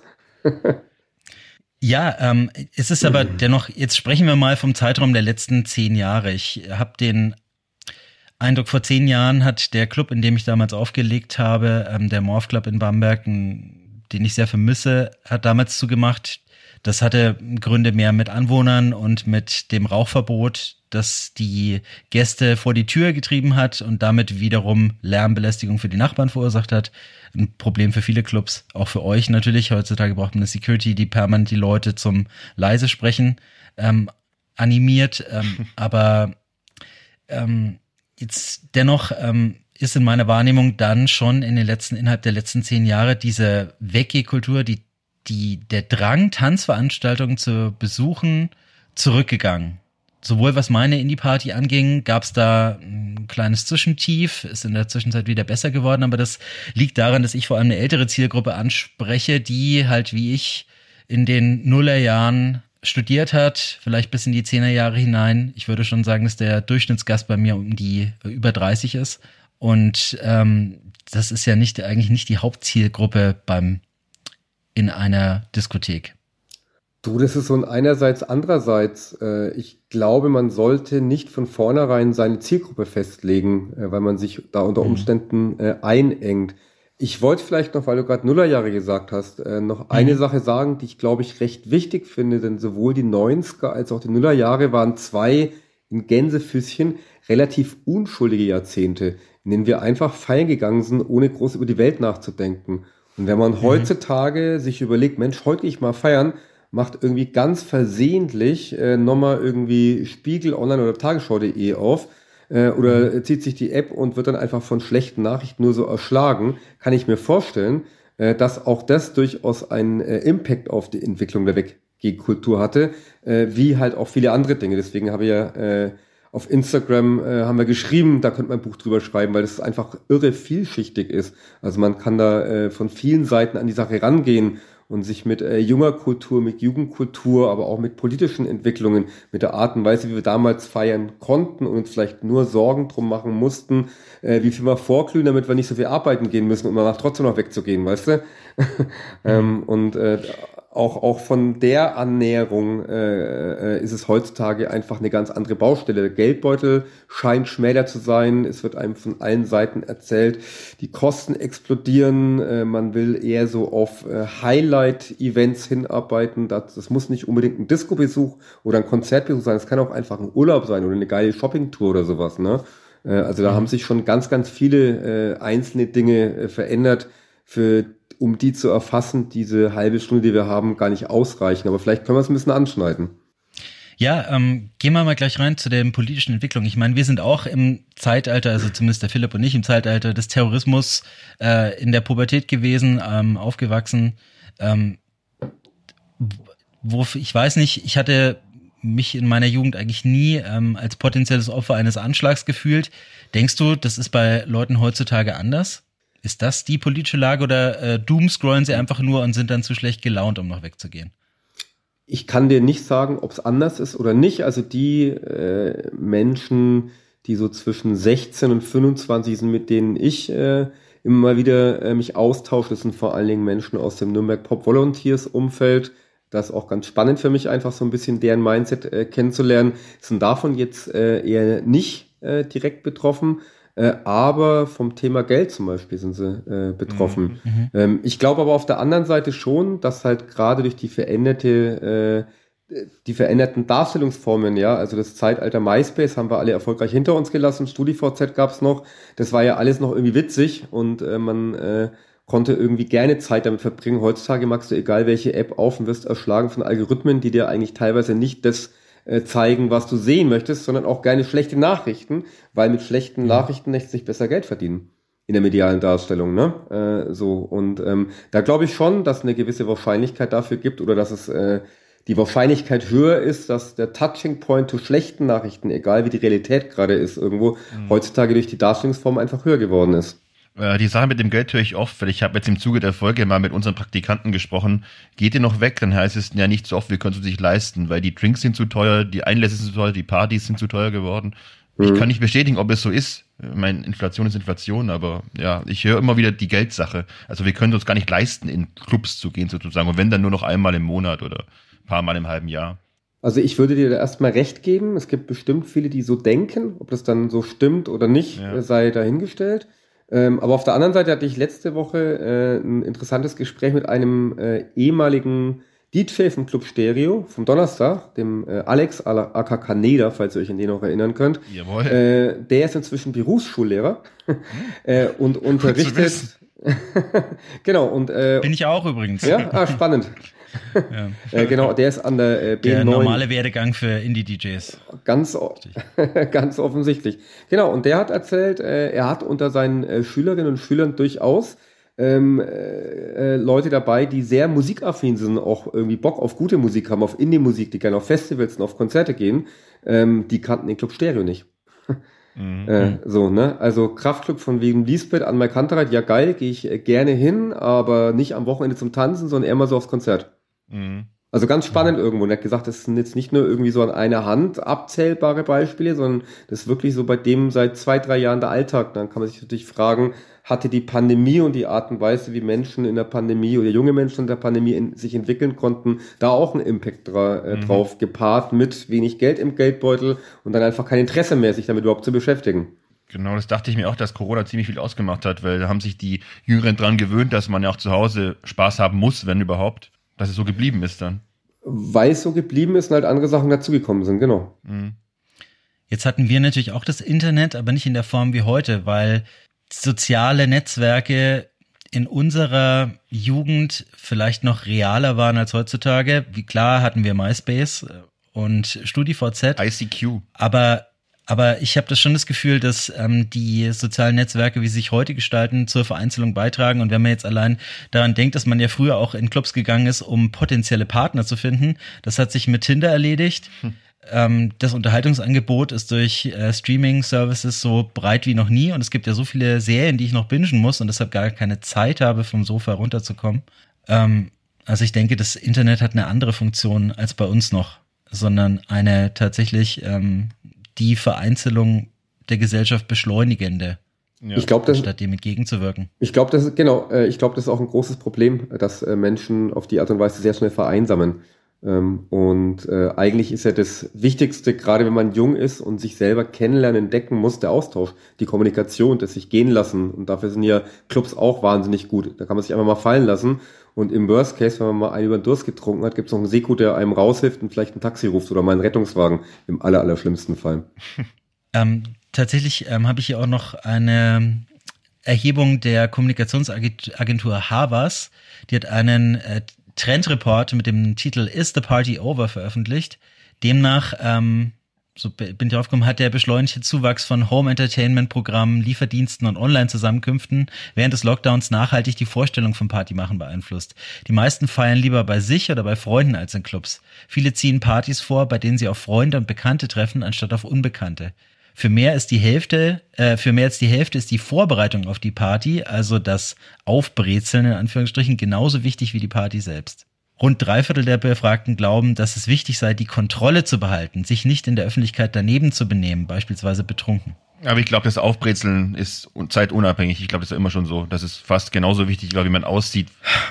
Ja, ähm, es ist aber dennoch, jetzt sprechen wir mal vom Zeitraum der letzten zehn Jahre. Ich habe den Eindruck, vor zehn Jahren hat der Club, in dem ich damals aufgelegt habe, ähm, der Morph Club in Bamberg, ein den ich sehr vermisse, hat damals zugemacht. Das hatte Gründe mehr mit Anwohnern und mit dem Rauchverbot, das die Gäste vor die Tür getrieben hat und damit wiederum Lärmbelästigung für die Nachbarn verursacht hat. Ein Problem für viele Clubs, auch für euch natürlich. Heutzutage braucht man eine Security, die permanent die Leute zum leise Sprechen ähm, animiert. Ähm, aber ähm, jetzt dennoch ähm, ist in meiner Wahrnehmung dann schon in den letzten, innerhalb der letzten zehn Jahre diese Weggeh-Kultur, die, die, der Drang, Tanzveranstaltungen zu besuchen, zurückgegangen. Sowohl was meine Indie-Party anging, gab es da ein kleines Zwischentief, ist in der Zwischenzeit wieder besser geworden, aber das liegt daran, dass ich vor allem eine ältere Zielgruppe anspreche, die halt wie ich in den Nullerjahren studiert hat, vielleicht bis in die Zehnerjahre hinein. Ich würde schon sagen, dass der Durchschnittsgast bei mir um die über dreißig ist. Und ähm, das ist ja nicht eigentlich nicht die Hauptzielgruppe beim in einer Diskothek. Du, das ist so ein einerseits, andererseits. Äh, ich glaube, man sollte nicht von vornherein seine Zielgruppe festlegen, äh, weil man sich da unter Umständen äh, einengt. Ich wollte vielleicht noch, weil du gerade Nullerjahre gesagt hast, äh, noch eine mhm. Sache sagen, die ich, glaube ich, recht wichtig finde, denn sowohl die neunziger als auch die Nullerjahre waren zwei in Gänsefüßchen relativ unschuldige Jahrzehnte, in denen wir einfach feiern gegangen sind, ohne groß über die Welt nachzudenken. Und wenn man mhm. heutzutage sich überlegt, Mensch, heute gehe ich mal feiern, macht irgendwie ganz versehentlich äh, nochmal irgendwie Spiegel Online oder Tagesschau punkt de auf äh, oder mhm. zieht sich die App und wird dann einfach von schlechten Nachrichten nur so erschlagen, kann ich mir vorstellen, äh, dass auch das durchaus einen äh, Impact auf die Entwicklung der Weggeh-Kultur hatte, äh, wie halt auch viele andere Dinge. Deswegen habe ich ja äh, auf Instagram äh, haben wir geschrieben, da könnte man ein Buch drüber schreiben, weil das einfach irre vielschichtig ist. Also man kann da äh, von vielen Seiten an die Sache rangehen und sich mit äh, junger Kultur, mit Jugendkultur, aber auch mit politischen Entwicklungen, mit der Art und Weise, wie wir damals feiern konnten und uns vielleicht nur Sorgen drum machen mussten, äh, wie viel wir vorglühen, damit wir nicht so viel arbeiten gehen müssen, um danach trotzdem noch wegzugehen, weißt du? ähm, und äh, Auch, auch von der Annäherung äh, ist es heutzutage einfach eine ganz andere Baustelle. Der Geldbeutel scheint schmäler zu sein. Es wird einem von allen Seiten erzählt, die Kosten explodieren. Äh, man will eher so auf äh, Highlight-Events hinarbeiten. Das, das muss nicht unbedingt ein Disco-Besuch oder ein Konzertbesuch sein. Es kann auch einfach ein Urlaub sein oder eine geile Shoppingtour oder sowas. Ne? Äh, also da mhm. haben sich schon ganz, ganz viele äh, einzelne Dinge äh, verändert, für um die zu erfassen, diese halbe Stunde, die wir haben, gar nicht ausreichen. Aber vielleicht können wir es ein bisschen anschneiden. Ja, ähm, gehen wir mal gleich rein zu der politischen Entwicklung. Ich meine, wir sind auch im Zeitalter, also zumindest der Philipp und ich, im Zeitalter des Terrorismus äh, in der Pubertät gewesen, ähm, aufgewachsen. Ähm, wo ich weiß nicht, ich hatte mich in meiner Jugend eigentlich nie ähm, als potenzielles Opfer eines Anschlags gefühlt. Denkst du, das ist bei Leuten heutzutage anders? Ist das die politische Lage oder äh, doomscrollen sie einfach nur und sind dann zu schlecht gelaunt, um noch wegzugehen? Ich kann dir nicht sagen, ob es anders ist oder nicht. Also die äh, Menschen, die so zwischen sechzehn und fünfundzwanzig sind, mit denen ich äh, immer mal wieder äh, mich austausche, das sind vor allen Dingen Menschen aus dem Nürnberg Pop Volunteers Umfeld. Das ist auch ganz spannend für mich, einfach so ein bisschen deren Mindset äh, kennenzulernen. Sind davon jetzt äh, eher nicht äh, direkt betroffen. Äh, aber vom Thema Geld zum Beispiel sind sie äh, betroffen. Mhm. Ähm, ich glaube aber auf der anderen Seite schon, dass halt gerade durch die veränderte, äh, die veränderten Darstellungsformen, ja, also das Zeitalter MySpace haben wir alle erfolgreich hinter uns gelassen, StudiVZ gab's noch, das war ja alles noch irgendwie witzig und äh, man äh, konnte irgendwie gerne Zeit damit verbringen. Heutzutage magst du egal welche App auf und wirst erschlagen von Algorithmen, die dir eigentlich teilweise nicht das zeigen, was du sehen möchtest, sondern auch gerne schlechte Nachrichten, weil mit schlechten Nachrichten lässt sich besser Geld verdienen in der medialen Darstellung, ne? Äh, so und ähm, da glaube ich schon, dass eine gewisse Wahrscheinlichkeit dafür gibt oder dass es äh, die Wahrscheinlichkeit höher ist, dass der Touching Point zu schlechten Nachrichten, egal wie die Realität gerade ist, irgendwo mhm. heutzutage durch die Darstellungsform einfach höher geworden ist. Die Sache mit dem Geld höre ich oft, weil ich habe jetzt im Zuge der Folge mal mit unseren Praktikanten gesprochen. Geht ihr noch weg? Dann heißt es ja nicht so oft, wir können es uns nicht leisten, weil die Drinks sind zu teuer, die Einlässe sind zu teuer, die Partys sind zu teuer geworden. Mhm. Ich kann nicht bestätigen, ob es so ist. Ich meine, Inflation ist Inflation, aber ja, ich höre immer wieder die Geldsache. Also wir können uns gar nicht leisten, in Clubs zu gehen sozusagen. Und wenn, dann nur noch einmal im Monat oder ein paar Mal im halben Jahr. Also ich würde dir da erstmal recht geben. Es gibt bestimmt viele, die so denken. Ob das dann so stimmt oder nicht, ja. sei dahingestellt. Ähm, aber auf der anderen Seite hatte ich letzte Woche äh, ein interessantes Gespräch mit einem äh, ehemaligen D J vom Club Stereo vom Donnerstag, dem äh, Alex aka Kaneda, falls ihr euch an den noch erinnern könnt. Jawohl. Äh, der ist inzwischen Berufsschullehrer äh, und unterrichtet. Genau und äh, bin ich auch übrigens. Ja, ah, spannend. Ja. äh, genau, der ist an der äh, B neun. Der normale Werdegang für Indie-D Js. Ganz, ganz offensichtlich. Genau, und der hat erzählt, äh, er hat unter seinen äh, Schülerinnen und Schülern durchaus ähm, äh, Leute dabei, die sehr musikaffin sind, auch irgendwie Bock auf gute Musik haben, auf Indie-Musik, die gerne auf Festivals und auf Konzerte gehen. Ähm, die kannten den Club Stereo nicht. Mhm. Äh, so, ne? Also Kraftclub von wegen Lisbeth an Kantereit, ja geil, gehe ich äh, gerne hin, aber nicht am Wochenende zum Tanzen, sondern eher mal so aufs Konzert. Mhm. Also ganz spannend mhm. irgendwo. Und er hat gesagt, das sind jetzt nicht nur irgendwie so an einer Hand abzählbare Beispiele, sondern das ist wirklich so bei dem seit zwei, drei Jahren der Alltag. Dann kann man sich natürlich fragen, hatte die Pandemie und die Art und Weise, wie Menschen in der Pandemie oder junge Menschen in der Pandemie in, sich entwickeln konnten, da auch einen Impact dra- äh, mhm. drauf, gepaart mit wenig Geld im Geldbeutel und dann einfach kein Interesse mehr, sich damit überhaupt zu beschäftigen. Genau, das dachte ich mir auch, dass Corona ziemlich viel ausgemacht hat, weil da haben sich die Jüngeren dran gewöhnt, dass man ja auch zu Hause Spaß haben muss, wenn überhaupt, dass es so geblieben ist dann. Weil es so geblieben ist und halt andere Sachen dazugekommen sind, genau. Mhm. Jetzt hatten wir natürlich auch das Internet, aber nicht in der Form wie heute, weil soziale Netzwerke in unserer Jugend vielleicht noch realer waren als heutzutage. Wie klar hatten wir MySpace und StudiVZ. I C Q. Aber aber ich habe das schon das Gefühl, dass ähm, die sozialen Netzwerke, wie sie sich heute gestalten, zur Vereinzelung beitragen. Und wenn man jetzt allein daran denkt, dass man ja früher auch in Clubs gegangen ist, um potenzielle Partner zu finden, das hat sich mit Tinder erledigt. Hm. Ähm, das Unterhaltungsangebot ist durch äh, Streaming-Services so breit wie noch nie. Und es gibt ja so viele Serien, die ich noch bingen muss und deshalb gar keine Zeit habe, vom Sofa runterzukommen. Ähm, also ich denke, das Internet hat eine andere Funktion als bei uns noch, sondern eine tatsächlich ähm, die Vereinzelung der Gesellschaft beschleunigende, ja. ich glaub, das, statt dem entgegenzuwirken. Ich glaube, das ist genau. Äh, ich glaube, das ist auch ein großes Problem, dass äh, Menschen auf die Art und Weise sehr schnell vereinsamen. Ähm, und äh, eigentlich ist ja das Wichtigste, gerade wenn man jung ist und sich selber kennenlernen, entdecken muss, der Austausch, die Kommunikation, das sich gehen lassen. Und dafür sind ja Clubs auch wahnsinnig gut. Da kann man sich einfach mal fallen lassen. Und im Worst Case, wenn man mal einen über den Durst getrunken hat, gibt es noch einen Seku, der einem raushilft und vielleicht ein Taxi ruft oder mal einen Rettungswagen, im aller, aller schlimmsten Fall. Ähm, tatsächlich ähm, habe ich hier auch noch eine Erhebung der Kommunikationsagentur Havas. Die hat einen äh, Trendreport mit dem Titel Is the Party Over veröffentlicht. Demnach, ähm, so bin ich drauf gekommen, hat der beschleunigte Zuwachs von Home-Entertainment-Programmen, Lieferdiensten und Online-Zusammenkünften während des Lockdowns nachhaltig die Vorstellung von Partymachen beeinflusst. Die meisten feiern lieber bei sich oder bei Freunden als in Clubs. Viele ziehen Partys vor, bei denen sie auf Freunde und Bekannte treffen, anstatt auf Unbekannte. Für mehr ist die Hälfte, äh, für mehr als die Hälfte ist die Vorbereitung auf die Party, also das Aufbrezeln in Anführungsstrichen, genauso wichtig wie die Party selbst. Rund drei Viertel der Befragten glauben, dass es wichtig sei, die Kontrolle zu behalten, sich nicht in der Öffentlichkeit daneben zu benehmen, beispielsweise betrunken. Aber ich glaube, das Aufbrezeln ist zeitunabhängig. Ich glaube, das ist immer schon so. Das ist fast genauso wichtig, wie man aussieht.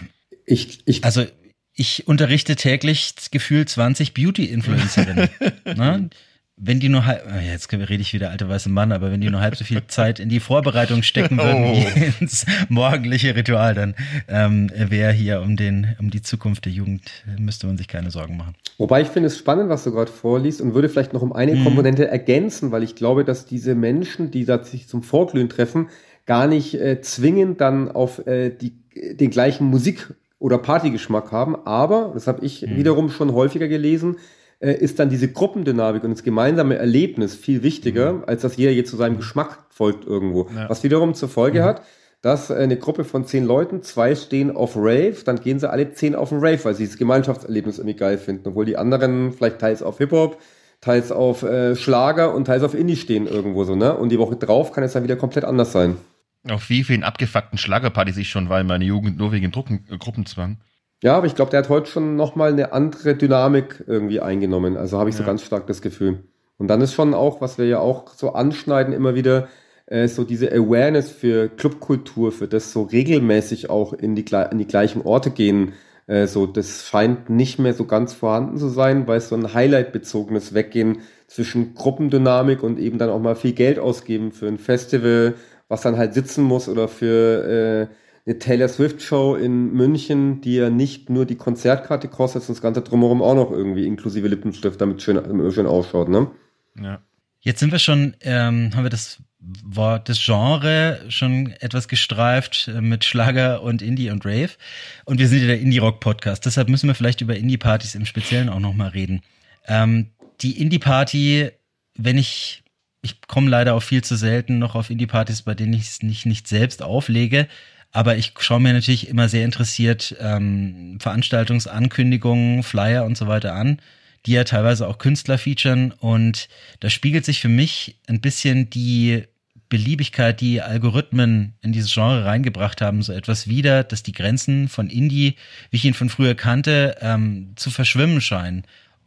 Ich, ich, also ich unterrichte täglich gefühlt zwanzig Beauty-Influencerinnen. Ne? Wenn die nur halb, jetzt rede ich wieder alte weiße Mann, aber wenn die nur halb so viel Zeit in die Vorbereitung stecken würden oh. wie ins morgendliche Ritual, dann ähm, wäre hier um den um die Zukunft der Jugend, müsste man sich keine Sorgen machen. Wobei ich finde es spannend, was du gerade vorliest und würde vielleicht noch um eine mhm. Komponente ergänzen, weil ich glaube, dass diese Menschen, die da sich zum Vorglühen treffen, gar nicht äh, zwingend dann auf äh, die, den gleichen Musik- oder Partygeschmack haben, aber, das habe ich mhm. wiederum schon häufiger gelesen, ist dann diese Gruppendynamik und das gemeinsame Erlebnis viel wichtiger, mhm. als dass jeder jetzt zu seinem Geschmack folgt irgendwo. Ja. Was wiederum zur Folge mhm. hat, dass eine Gruppe von zehn Leuten, zwei stehen auf Rave, dann gehen sie alle zehn auf den Rave, weil sie das Gemeinschaftserlebnis irgendwie geil finden, obwohl die anderen vielleicht teils auf Hip-Hop, teils auf äh, Schlager und teils auf Indie stehen irgendwo so, ne? Und die Woche drauf kann es dann wieder komplett anders sein. Auf wie vielen abgefuckten Schlagerpartys ich schon war in meiner Jugend, nur wegen Drucken, äh, Gruppenzwang. Ja, aber ich glaube, der hat heute schon nochmal eine andere Dynamik irgendwie eingenommen. Also habe ich ja. so ganz stark das Gefühl. Und dann ist schon auch, was wir ja auch so anschneiden, immer wieder äh, so diese Awareness für Clubkultur, für das so regelmäßig auch in die, in die gleichen Orte gehen. Äh, so, das scheint nicht mehr so ganz vorhanden zu sein, weil es so ein Highlight-bezogenes Weggehen zwischen Gruppendynamik und eben dann auch mal viel Geld ausgeben für ein Festival, was dann halt sitzen muss oder für äh, eine Taylor Swift Show in München, die ja nicht nur die Konzertkarte kostet, sondern das Ganze drumherum auch noch irgendwie inklusive Lippenstift, damit schön, damit schön ausschaut, ne? Ja. Jetzt sind wir schon, ähm, haben wir das Wort, das Genre schon etwas gestreift äh, mit Schlager und Indie und Rave. Und wir sind ja der Indie-Rock-Podcast, deshalb müssen wir vielleicht über Indie-Partys im Speziellen auch nochmal reden. Ähm, die Indie-Party, wenn ich, ich komme leider auch viel zu selten noch auf Indie-Partys, bei denen ich es nicht, nicht selbst auflege, aber ich schaue mir natürlich immer sehr interessiert ähm, Veranstaltungsankündigungen, Flyer und so weiter an, die ja teilweise auch Künstler featuren. Und da spiegelt sich für mich ein bisschen die Beliebigkeit, die Algorithmen in dieses Genre reingebracht haben, so etwas wider, dass die Grenzen von Indie, wie ich ihn von früher kannte, ähm, zu verschwimmen scheinen.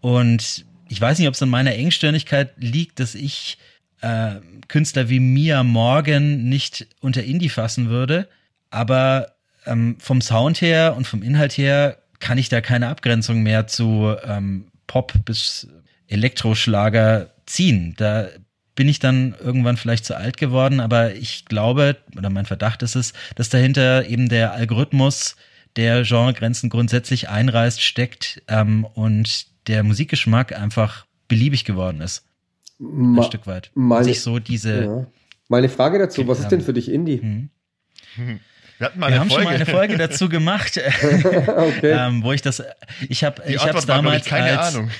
Und ich weiß nicht, ob es an meiner Engstirnigkeit liegt, dass ich äh, Künstler wie Mia Morgan nicht unter Indie fassen würde. Aber ähm, vom Sound her und vom Inhalt her kann ich da keine Abgrenzung mehr zu ähm, Pop bis Elektroschlager ziehen. Da bin ich dann irgendwann vielleicht zu alt geworden, aber ich glaube, oder mein Verdacht ist es, dass dahinter eben der Algorithmus, der Genregrenzen grundsätzlich einreißt, steckt ähm, und der Musikgeschmack einfach beliebig geworden ist. Ma- ein Stück weit. Meine, sich so diese ja. Meine Frage dazu, was ist denn für dich Indie? Hm. Wir, hatten mal Wir eine haben Folge. schon mal eine Folge dazu gemacht, okay. ähm, wo ich das, ich habe, ich habe es war, damals ich, keine als Ahnung.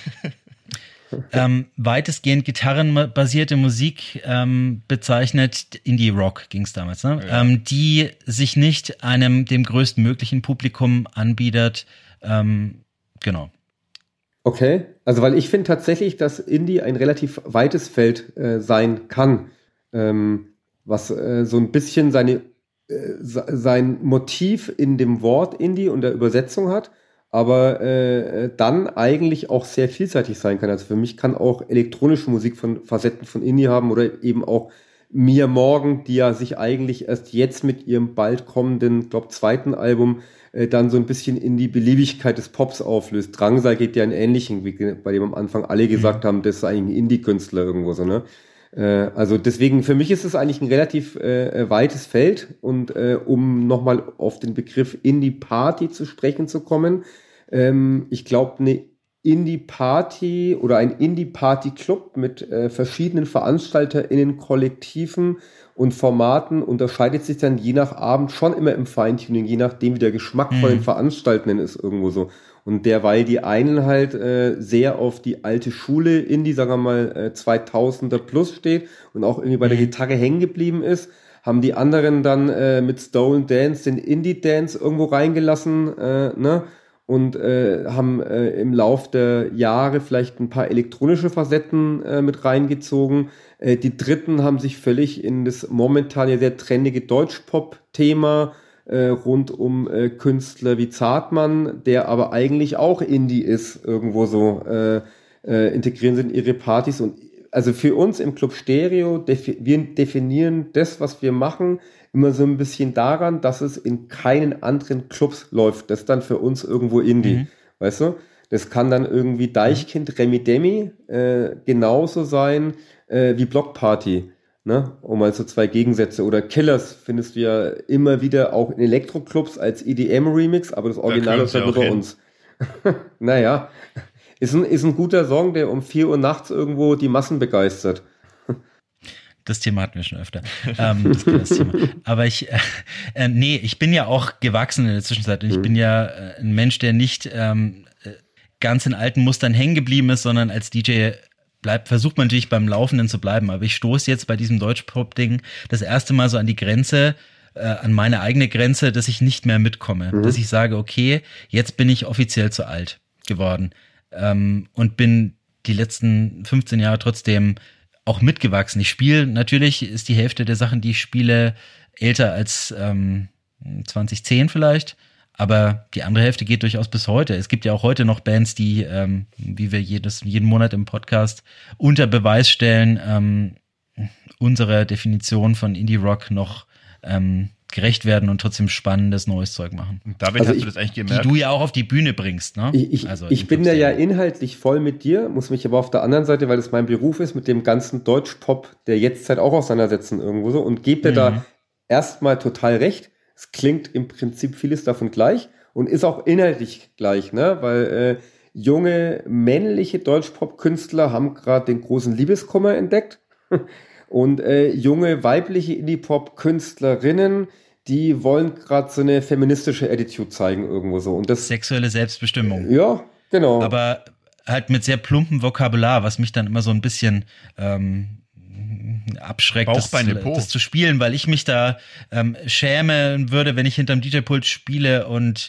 ähm, weitestgehend gitarrenbasierte Musik ähm, bezeichnet. Indie Rock ging es damals, ne? Ja. Ähm, die sich nicht einem dem größtmöglichen Publikum anbietet. Ähm, genau. Okay, also weil ich finde tatsächlich, dass Indie ein relativ weites Feld äh, sein kann, ähm, was äh, so ein bisschen seine sein Motiv in dem Wort Indie und der Übersetzung hat, aber äh, dann eigentlich auch sehr vielseitig sein kann. Also für mich kann auch elektronische Musik von Facetten von Indie haben oder eben auch Mia Morgan, die ja sich eigentlich erst jetzt mit ihrem bald kommenden, glaube zweiten Album äh, dann so ein bisschen in die Beliebigkeit des Pops auflöst. Drangsal geht ja in ähnlichen, wie bei dem am Anfang alle gesagt mhm. haben, das ist eigentlich ein Indie-Künstler irgendwo so, ne? Also deswegen, für mich ist es eigentlich ein relativ äh, weites Feld und äh, um nochmal auf den Begriff Indie-Party zu sprechen zu kommen, ähm, ich glaube, eine Indie-Party oder ein Indie-Party-Club mit äh, verschiedenen VeranstalterInnen, Kollektiven und Formaten unterscheidet sich dann je nach Abend schon immer im Feintuning, je nachdem, wie der Geschmack mhm. von den Veranstaltenden ist irgendwo so. Und derweil die einen halt äh, sehr auf die alte Schule Indie, sagen wir mal, äh, zweitausender plus steht und auch irgendwie bei der Gitarre hängen geblieben ist, haben die anderen dann äh, mit Stolen Dance den Indie-Dance irgendwo reingelassen, äh, ne? und äh, haben äh, im Lauf der Jahre vielleicht ein paar elektronische Facetten äh, mit reingezogen. Äh, die Dritten haben sich völlig in das momentan ja sehr trendige Deutschpop-Thema äh, rund um äh, Künstler wie Zartmann, der aber eigentlich auch Indie ist, irgendwo so äh, äh, integrieren sind ihre Partys. Und also für uns im Club Stereo, defi- wir definieren das, was wir machen, immer so ein bisschen daran, dass es in keinen anderen Clubs läuft. Das ist dann für uns irgendwo Indie, mhm. weißt du? Das kann dann irgendwie Deichkind, Remi Demi äh, genauso sein äh, wie Blockparty, ne? Um mal so zwei Gegensätze. Oder Killers findest du ja immer wieder auch in Elektroclubs als E D M-Remix, aber das Original ist halt nur bei uns. Naja, ist ein, ist ein guter Song, der um vier Uhr nachts irgendwo die Massen begeistert. Das Thema hatten wir schon öfter. ähm, das, das Thema. Aber ich, äh, äh, nee, ich bin ja auch gewachsen in der Zwischenzeit. Und ich mhm. bin ja äh, ein Mensch, der nicht ähm, ganz in alten Mustern hängen geblieben ist, sondern als D J bleibt, versucht man natürlich beim Laufenden zu bleiben. Aber ich stoße jetzt bei diesem Deutschpop-Ding das erste Mal so an die Grenze, äh, an meine eigene Grenze, dass ich nicht mehr mitkomme. Mhm. Dass ich sage, okay, jetzt bin ich offiziell zu alt geworden. Ähm, und bin die letzten fünfzehn Jahre trotzdem auch mitgewachsen. Ich spiele, natürlich ist die Hälfte der Sachen, die ich spiele, älter als ähm, zwanzig zehn vielleicht, aber die andere Hälfte geht durchaus bis heute. Es gibt ja auch heute noch Bands, die, ähm, wie wir jedes, jeden Monat im Podcast unter Beweis stellen, ähm, unserer Definition von Indie-Rock noch ähm, gerecht werden und trotzdem spannendes neues Zeug machen. Und David, also hast ich, du das eigentlich gemerkt? Die du ja auch auf die Bühne bringst, ne? Ich, ich, also ich bin da ja inhaltlich voll mit dir, muss mich aber auf der anderen Seite, weil das mein Beruf ist, mit dem ganzen Deutschpop der Jetztzeit auch auseinandersetzen irgendwo so und gebe dir mhm. da erstmal total recht. Es klingt im Prinzip vieles davon gleich und ist auch inhaltlich gleich, ne? Weil äh, junge männliche Deutschpop-Künstler haben gerade den großen Liebeskummer entdeckt und äh, junge weibliche Indie-Pop-Künstlerinnen, die wollen gerade so eine feministische Attitude zeigen irgendwo so. Und das sexuelle Selbstbestimmung. Ja, genau. Aber halt mit sehr plumpem Vokabular, was mich dann immer so ein bisschen ähm, abschreckt, das, das zu spielen, weil ich mich da ähm, schämen würde, wenn ich hinterm D J-Pult spiele und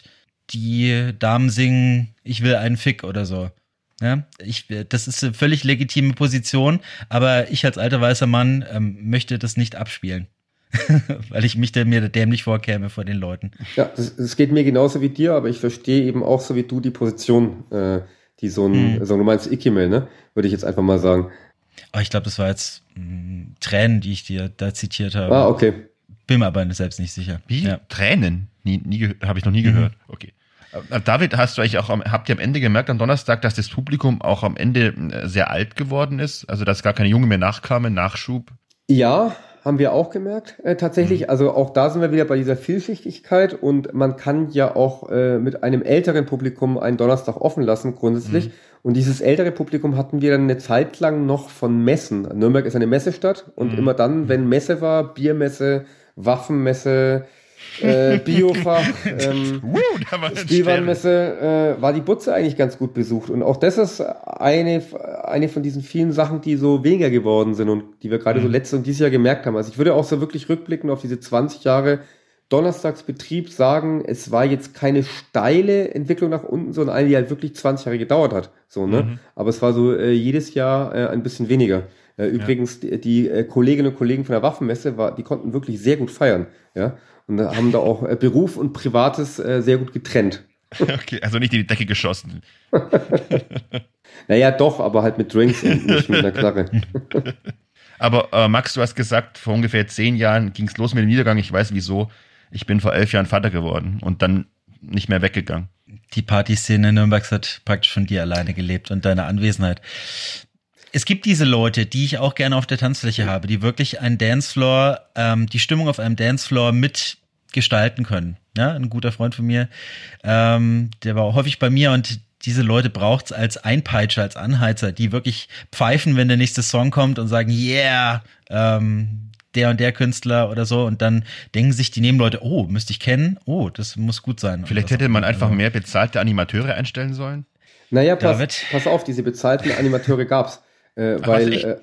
die Damen singen, ich will einen Fick oder so. Ja, ich, das ist eine völlig legitime Position, aber ich als alter weißer Mann ähm, möchte das nicht abspielen. Weil ich mich da mir dämlich vorkäme vor den Leuten. Ja, das, das geht mir genauso wie dir, aber ich verstehe eben auch so wie du die Position, äh, die so ein, hm. so, du meinst Ikimel, ne? Würde ich jetzt einfach mal sagen. Aber ich glaube, das war jetzt mh, Tränen, die ich dir da zitiert habe. Ah, okay. Bin mir aber selbst nicht sicher. Wie? Ja. Tränen? Nie, nie, habe ich noch nie mhm. gehört. Okay. David, hast du eigentlich auch, am, habt ihr am Ende gemerkt am Donnerstag, dass das Publikum auch am Ende sehr alt geworden ist? Also, dass gar keine Jungen mehr nachkamen, Nachschub? Ja, haben wir auch gemerkt, äh, tatsächlich. Mhm. Also auch da sind wir wieder bei dieser Vielschichtigkeit und man kann ja auch äh, mit einem älteren Publikum einen Donnerstag offen lassen, grundsätzlich. Mhm. Und dieses ältere Publikum hatten wir dann eine Zeit lang noch von Messen. Nürnberg ist eine Messestadt und mhm. immer dann, wenn Messe war, Biermesse, Waffenmesse, äh, Biofach, ähm, Spielwarenmesse, äh, war die Butze eigentlich ganz gut besucht. Und auch das ist eine, eine von diesen vielen Sachen, die so weniger geworden sind und die wir gerade mhm. so letztes und dieses Jahr gemerkt haben. Also ich würde auch so wirklich rückblickend auf diese zwanzig Jahre Donnerstagsbetrieb sagen, es war jetzt keine steile Entwicklung nach unten, sondern eine, die halt wirklich zwanzig Jahre gedauert hat. So, ne? Mhm. Aber es war so äh, jedes Jahr äh, ein bisschen weniger. Äh, übrigens, ja. die, die äh, Kolleginnen und Kollegen von der Waffenmesse, war, die konnten wirklich sehr gut feiern. Ja? Und da haben da auch äh, Beruf und Privates äh, sehr gut getrennt. Okay, also nicht in die Decke geschossen. Naja, doch, aber halt mit Drinks und nicht mit einer Knarre. Aber äh, Max, du hast gesagt, vor ungefähr zehn Jahren ging es los mit dem Niedergang. Ich weiß wieso. Ich bin vor elf Jahren Vater geworden und dann nicht mehr weggegangen. Die Partyszene in Nürnberg hat praktisch von dir alleine gelebt und deiner Anwesenheit. Es gibt diese Leute, die ich auch gerne auf der Tanzfläche habe, die wirklich einen Dancefloor, ähm, die Stimmung auf einem Dancefloor mitgestalten können. Ja, ein guter Freund von mir, ähm, der war häufig bei mir und diese Leute braucht's als Einpeitscher, als Anheizer, die wirklich pfeifen, wenn der nächste Song kommt und sagen, yeah, ähm, der und der Künstler oder so und dann denken sich die Nebenleute, oh, müsste ich kennen, oh, das muss gut sein. Vielleicht hätte man einfach mehr bezahlte Animateure einstellen sollen? Naja, pass, pass auf, diese bezahlten Animateure gab's. Äh, weil, äh,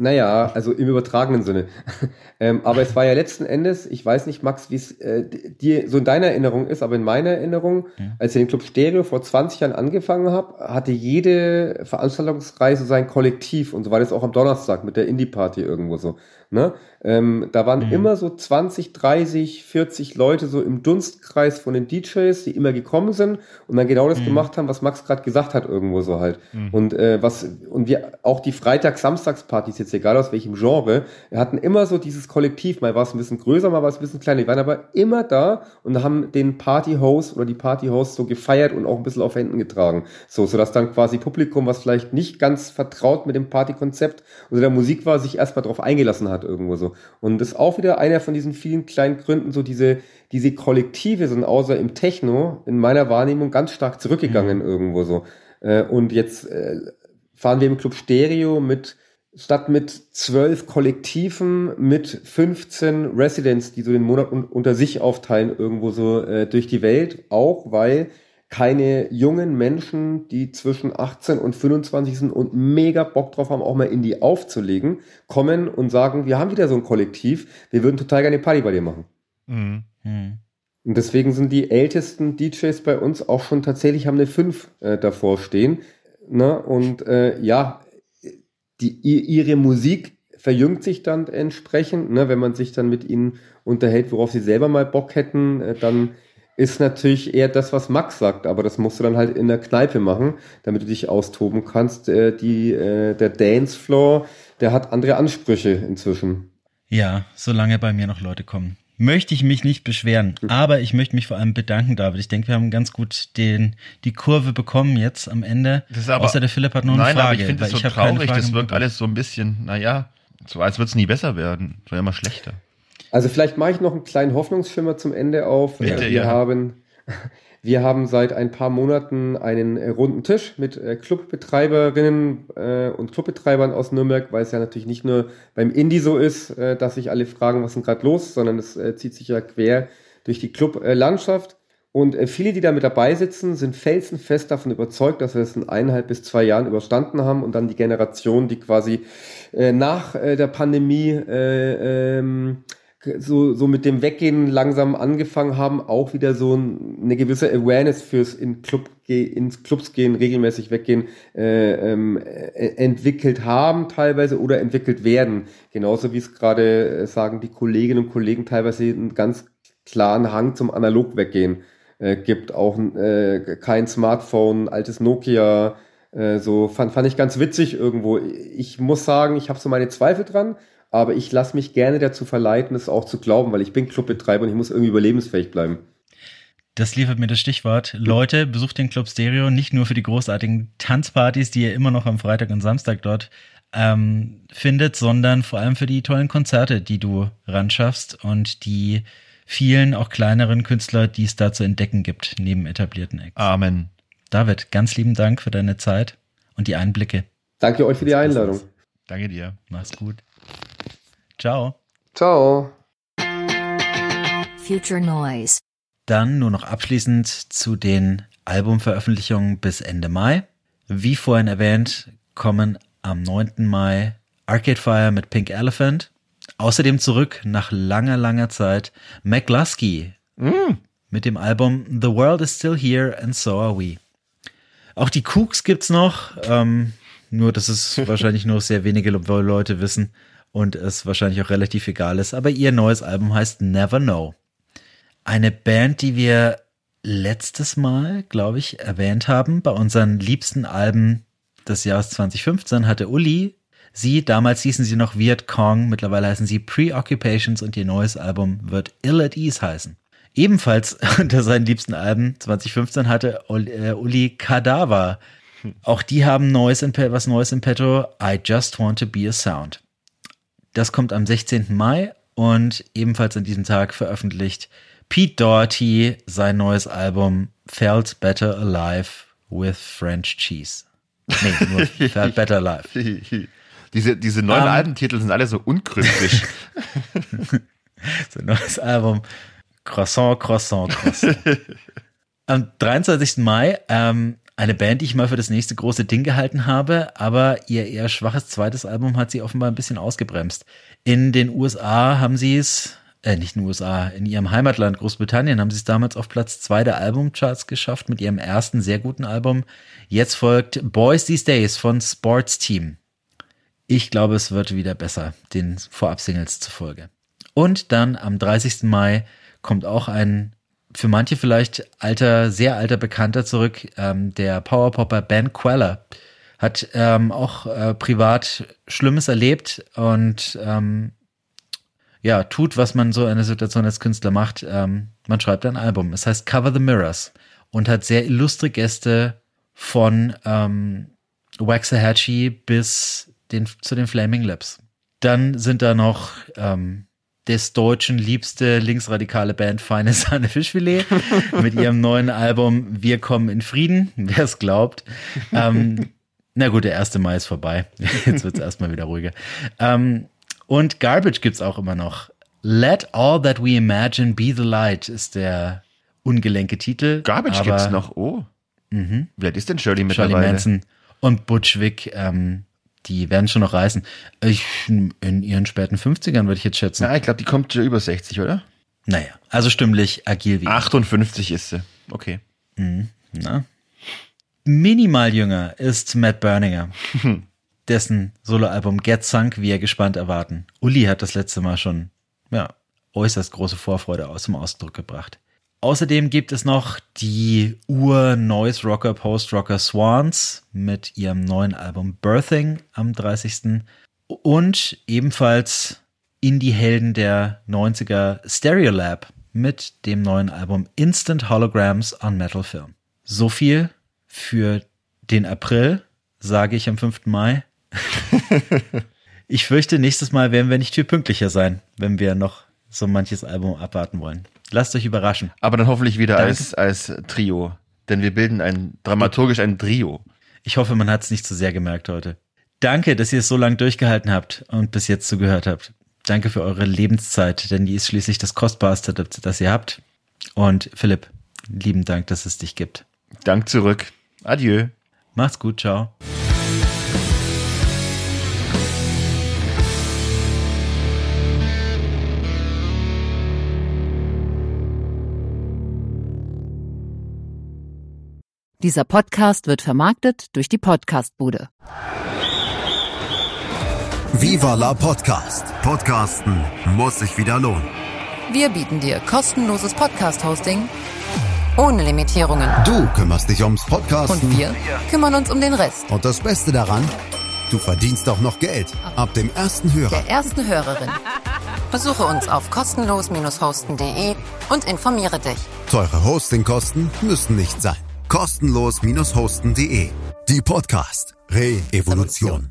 Naja, also im übertragenen Sinne. ähm, aber es war ja letzten Endes, ich weiß nicht, Max, wie es äh, dir so in deiner Erinnerung ist, aber in meiner Erinnerung, ja. als ich den Club Stereo vor zwanzig Jahren angefangen habe, hatte jede Veranstaltungsreihe so sein Kollektiv und so war das auch am Donnerstag mit der Indie-Party irgendwo so. Ne? Ähm, da waren mhm. immer so zwanzig, dreißig, vierzig Leute so im Dunstkreis von den D Js, die immer gekommen sind und dann genau das mhm. gemacht haben, was Max gerade gesagt hat irgendwo so halt. Mhm. Und äh, was und wir auch die Freitag-Samstags-Partys, jetzt egal aus welchem Genre, wir hatten immer so dieses Kollektiv, mal war es ein bisschen größer, mal war es ein bisschen kleiner, die waren aber immer da und haben den Party-Host oder die Party-Host so gefeiert und auch ein bisschen auf Händen getragen. So, sodass dann quasi Publikum, was vielleicht nicht ganz vertraut mit dem Partykonzept oder der Musik war, sich erstmal drauf eingelassen hat irgendwo so. Und das ist auch wieder einer von diesen vielen kleinen Gründen, so diese, diese Kollektive sind außer im Techno in meiner Wahrnehmung ganz stark zurückgegangen mhm. irgendwo so. Und jetzt äh, fahren wir im Club Stereo mit, statt mit zwölf Kollektiven, mit fünfzehn Residents, die so den Monat un- unter sich aufteilen irgendwo so äh, durch die Welt, auch weil keine jungen Menschen, die zwischen achtzehn und fünfundzwanzig sind und mega Bock drauf haben, auch mal Indie aufzulegen, kommen und sagen, wir haben wieder so ein Kollektiv, wir würden total gerne Party bei dir machen. Mhm. Mhm. Und deswegen sind die ältesten D Js bei uns auch schon tatsächlich, haben eine fünf äh, davor stehen. Ne? Und äh, ja, die, ihre Musik verjüngt sich dann entsprechend, ne? Wenn man sich dann mit ihnen unterhält, worauf sie selber mal Bock hätten, äh, dann ist natürlich eher das, was Max sagt, aber das musst du dann halt in der Kneipe machen, damit du dich austoben kannst. Äh, die, äh, der Dancefloor, der hat andere Ansprüche inzwischen. Ja, solange bei mir noch Leute kommen, möchte ich mich nicht beschweren, aber ich möchte mich vor allem bedanken, David. Ich denke, wir haben ganz gut den, die Kurve bekommen jetzt am Ende. Das ist aber, außer der Philipp hat noch eine nein, Frage. Nein, aber ich finde es so traurig, das wirkt alles so ein bisschen, naja, so als würde es nie besser werden, so immer schlechter. Also vielleicht mache ich noch einen kleinen Hoffnungsschimmer zum Ende auf. Bitte, wir ja. haben wir haben seit ein paar Monaten einen äh, runden Tisch mit äh, Clubbetreiberinnen äh, und Clubbetreibern aus Nürnberg, weil es ja natürlich nicht nur beim Indie so ist, äh, dass sich alle fragen, was ist denn gerade los, sondern es äh, zieht sich ja quer durch die Clublandschaft. Und äh, viele, die da mit dabei sitzen, sind felsenfest davon überzeugt, dass wir es in eineinhalb bis zwei Jahren überstanden haben und dann die Generation, die quasi äh, nach äh, der Pandemie äh, ähm, so, so mit dem Weggehen langsam angefangen haben, auch wieder so eine gewisse Awareness fürs in Club, ins Clubs gehen, regelmäßig weggehen, äh, ähm, entwickelt haben teilweise oder entwickelt werden. Genauso wie es gerade äh, sagen die Kolleginnen und Kollegen teilweise einen ganz klaren Hang zum Analog weggehen äh, gibt. Auch äh, kein Smartphone, altes Nokia, äh, so fand, fand ich ganz witzig irgendwo. Ich muss sagen, ich habe so meine Zweifel dran, aber ich lasse mich gerne dazu verleiten, es auch zu glauben, weil ich bin Clubbetreiber und ich muss irgendwie überlebensfähig bleiben. Das liefert mir das Stichwort. Leute, besucht den Club Stereo nicht nur für die großartigen Tanzpartys, die ihr immer noch am Freitag und Samstag dort ähm, findet, sondern vor allem für die tollen Konzerte, die du ran schaffst und die vielen, auch kleineren Künstler, die es da zu entdecken gibt, neben etablierten Acts. Amen. David, ganz lieben Dank für deine Zeit und die Einblicke. Danke euch für die Einladung. Danke dir. Mach's gut. Ciao. Ciao. Future Noise. Dann nur noch abschließend zu den Albumveröffentlichungen bis Ende Mai. Wie vorhin erwähnt, kommen am neunten Mai Arcade Fire mit Pink Elephant. Außerdem zurück nach langer, langer Zeit McLusky mm. mit dem Album The World is Still Here and So Are We. Auch die Kooks gibt's noch, ähm, nur dass es wahrscheinlich nur sehr wenige Leute wissen und es wahrscheinlich auch relativ egal ist, aber ihr neues Album heißt Never Know. Eine Band, die wir letztes Mal, glaube ich, erwähnt haben, bei unseren liebsten Alben des Jahres zwanzig fünfzehn hatte Uli sie, damals hießen sie noch Viet Cong, mittlerweile heißen sie Preoccupations und ihr neues Album wird Ill at Ease heißen. Ebenfalls unter seinen liebsten Alben zwanzig fünfzehn hatte Uli Kadaver. Auch die haben Neues in, was Neues im Petto, I Just Want to Be a Sound. Das kommt am sechzehnten Mai und ebenfalls an diesem Tag veröffentlicht Pete Doherty sein neues Album Felt Better Alive with French Cheese. Nee, nur Felt Better Alive. Diese, diese neuen um, Albentitel sind alle so unkryptisch. Sein neues Album Croissant, Croissant, Croissant. Am dreiundzwanzigsten Mai ähm, eine Band, die ich mal für das nächste große Ding gehalten habe, aber ihr eher schwaches zweites Album hat sie offenbar ein bisschen ausgebremst. In den U S A haben sie es, äh, nicht in den U S A, in ihrem Heimatland Großbritannien haben sie es damals auf Platz zwei der Albumcharts geschafft mit ihrem ersten sehr guten Album. Jetzt folgt Boys These Days von Sports Team. Ich glaube, es wird wieder besser, den Vorab-Singles zufolge. Und dann am dreißigsten Mai kommt auch ein für manche vielleicht alter, sehr alter Bekannter zurück. Ähm, der Powerpopper Ben Queller hat ähm, auch äh, privat Schlimmes erlebt und ähm, ja, tut, was man so in einer Situation als Künstler macht. Ähm, man schreibt ein Album. Es heißt Cover the Mirrors und hat sehr illustre Gäste von ähm, Waxahachie bis den, zu den Flaming Lips. Dann sind da noch ähm, des Deutschen liebste linksradikale Band Feine Sahne Fischfilet mit ihrem neuen Album Wir kommen in Frieden, wer es glaubt. Ähm, na gut, der erste Mai ist vorbei. Jetzt wird es erstmal wieder ruhiger. Ähm, und Garbage gibt's auch immer noch. Let All That We Imagine Be the Light ist der ungelenke Titel. Garbage aber, gibt's noch, oh. Mhm. Wer ist denn Shirley mittlerweile? Shirley Manson und Butch Vig, ähm, die werden schon noch reißen. Ich, in ihren späten fünfzigern würde ich jetzt schätzen. Na, ich glaube, die kommt über sechzig, oder? Naja, also stimmlich agil wie achtundfünfzig ist sie. Okay. Mhm, na. Minimal jünger ist Matt Berninger, dessen Soloalbum Get Sunk wir gespannt erwarten. Uli hat das letzte Mal schon ja, äußerst große Vorfreude aus dem Ausdruck gebracht. Außerdem gibt es noch die Ur-Noise-Rocker, Post-Rocker Swans mit ihrem neuen Album Birthing am dreißigsten und ebenfalls Indie-Helden der neunziger Stereolab mit dem neuen Album Instant Holograms on Metal Film. So viel für den April, sage ich am fünften Mai. Ich fürchte, nächstes Mal werden wir nicht viel pünktlicher sein, wenn wir noch so manches Album abwarten wollen. Lasst euch überraschen. Aber dann hoffentlich wieder als, als Trio. Denn wir bilden ein dramaturgisch ein Trio. Ich hoffe, man hat es nicht zu sehr gemerkt heute. Danke, dass ihr es so lange durchgehalten habt und bis jetzt zugehört habt. Danke für eure Lebenszeit, denn die ist schließlich das Kostbarste, das ihr habt. Und Philipp, lieben Dank, dass es dich gibt. Dank zurück. Adieu. Macht's gut, ciao. Dieser Podcast wird vermarktet durch die Podcastbude. Viva la Podcast. Podcasten muss sich wieder lohnen. Wir bieten dir kostenloses Podcast-Hosting ohne Limitierungen. Du kümmerst dich ums Podcasten. Und wir kümmern uns um den Rest. Und das Beste daran, du verdienst auch noch Geld. Ab dem ersten Hörer. Der ersten Hörerin. Besuche uns auf kostenlos hosten punkt de und informiere dich. Teure Hostingkosten müssen nicht sein. kostenlos hosten punkt de. Die Podcast Re-Evolution.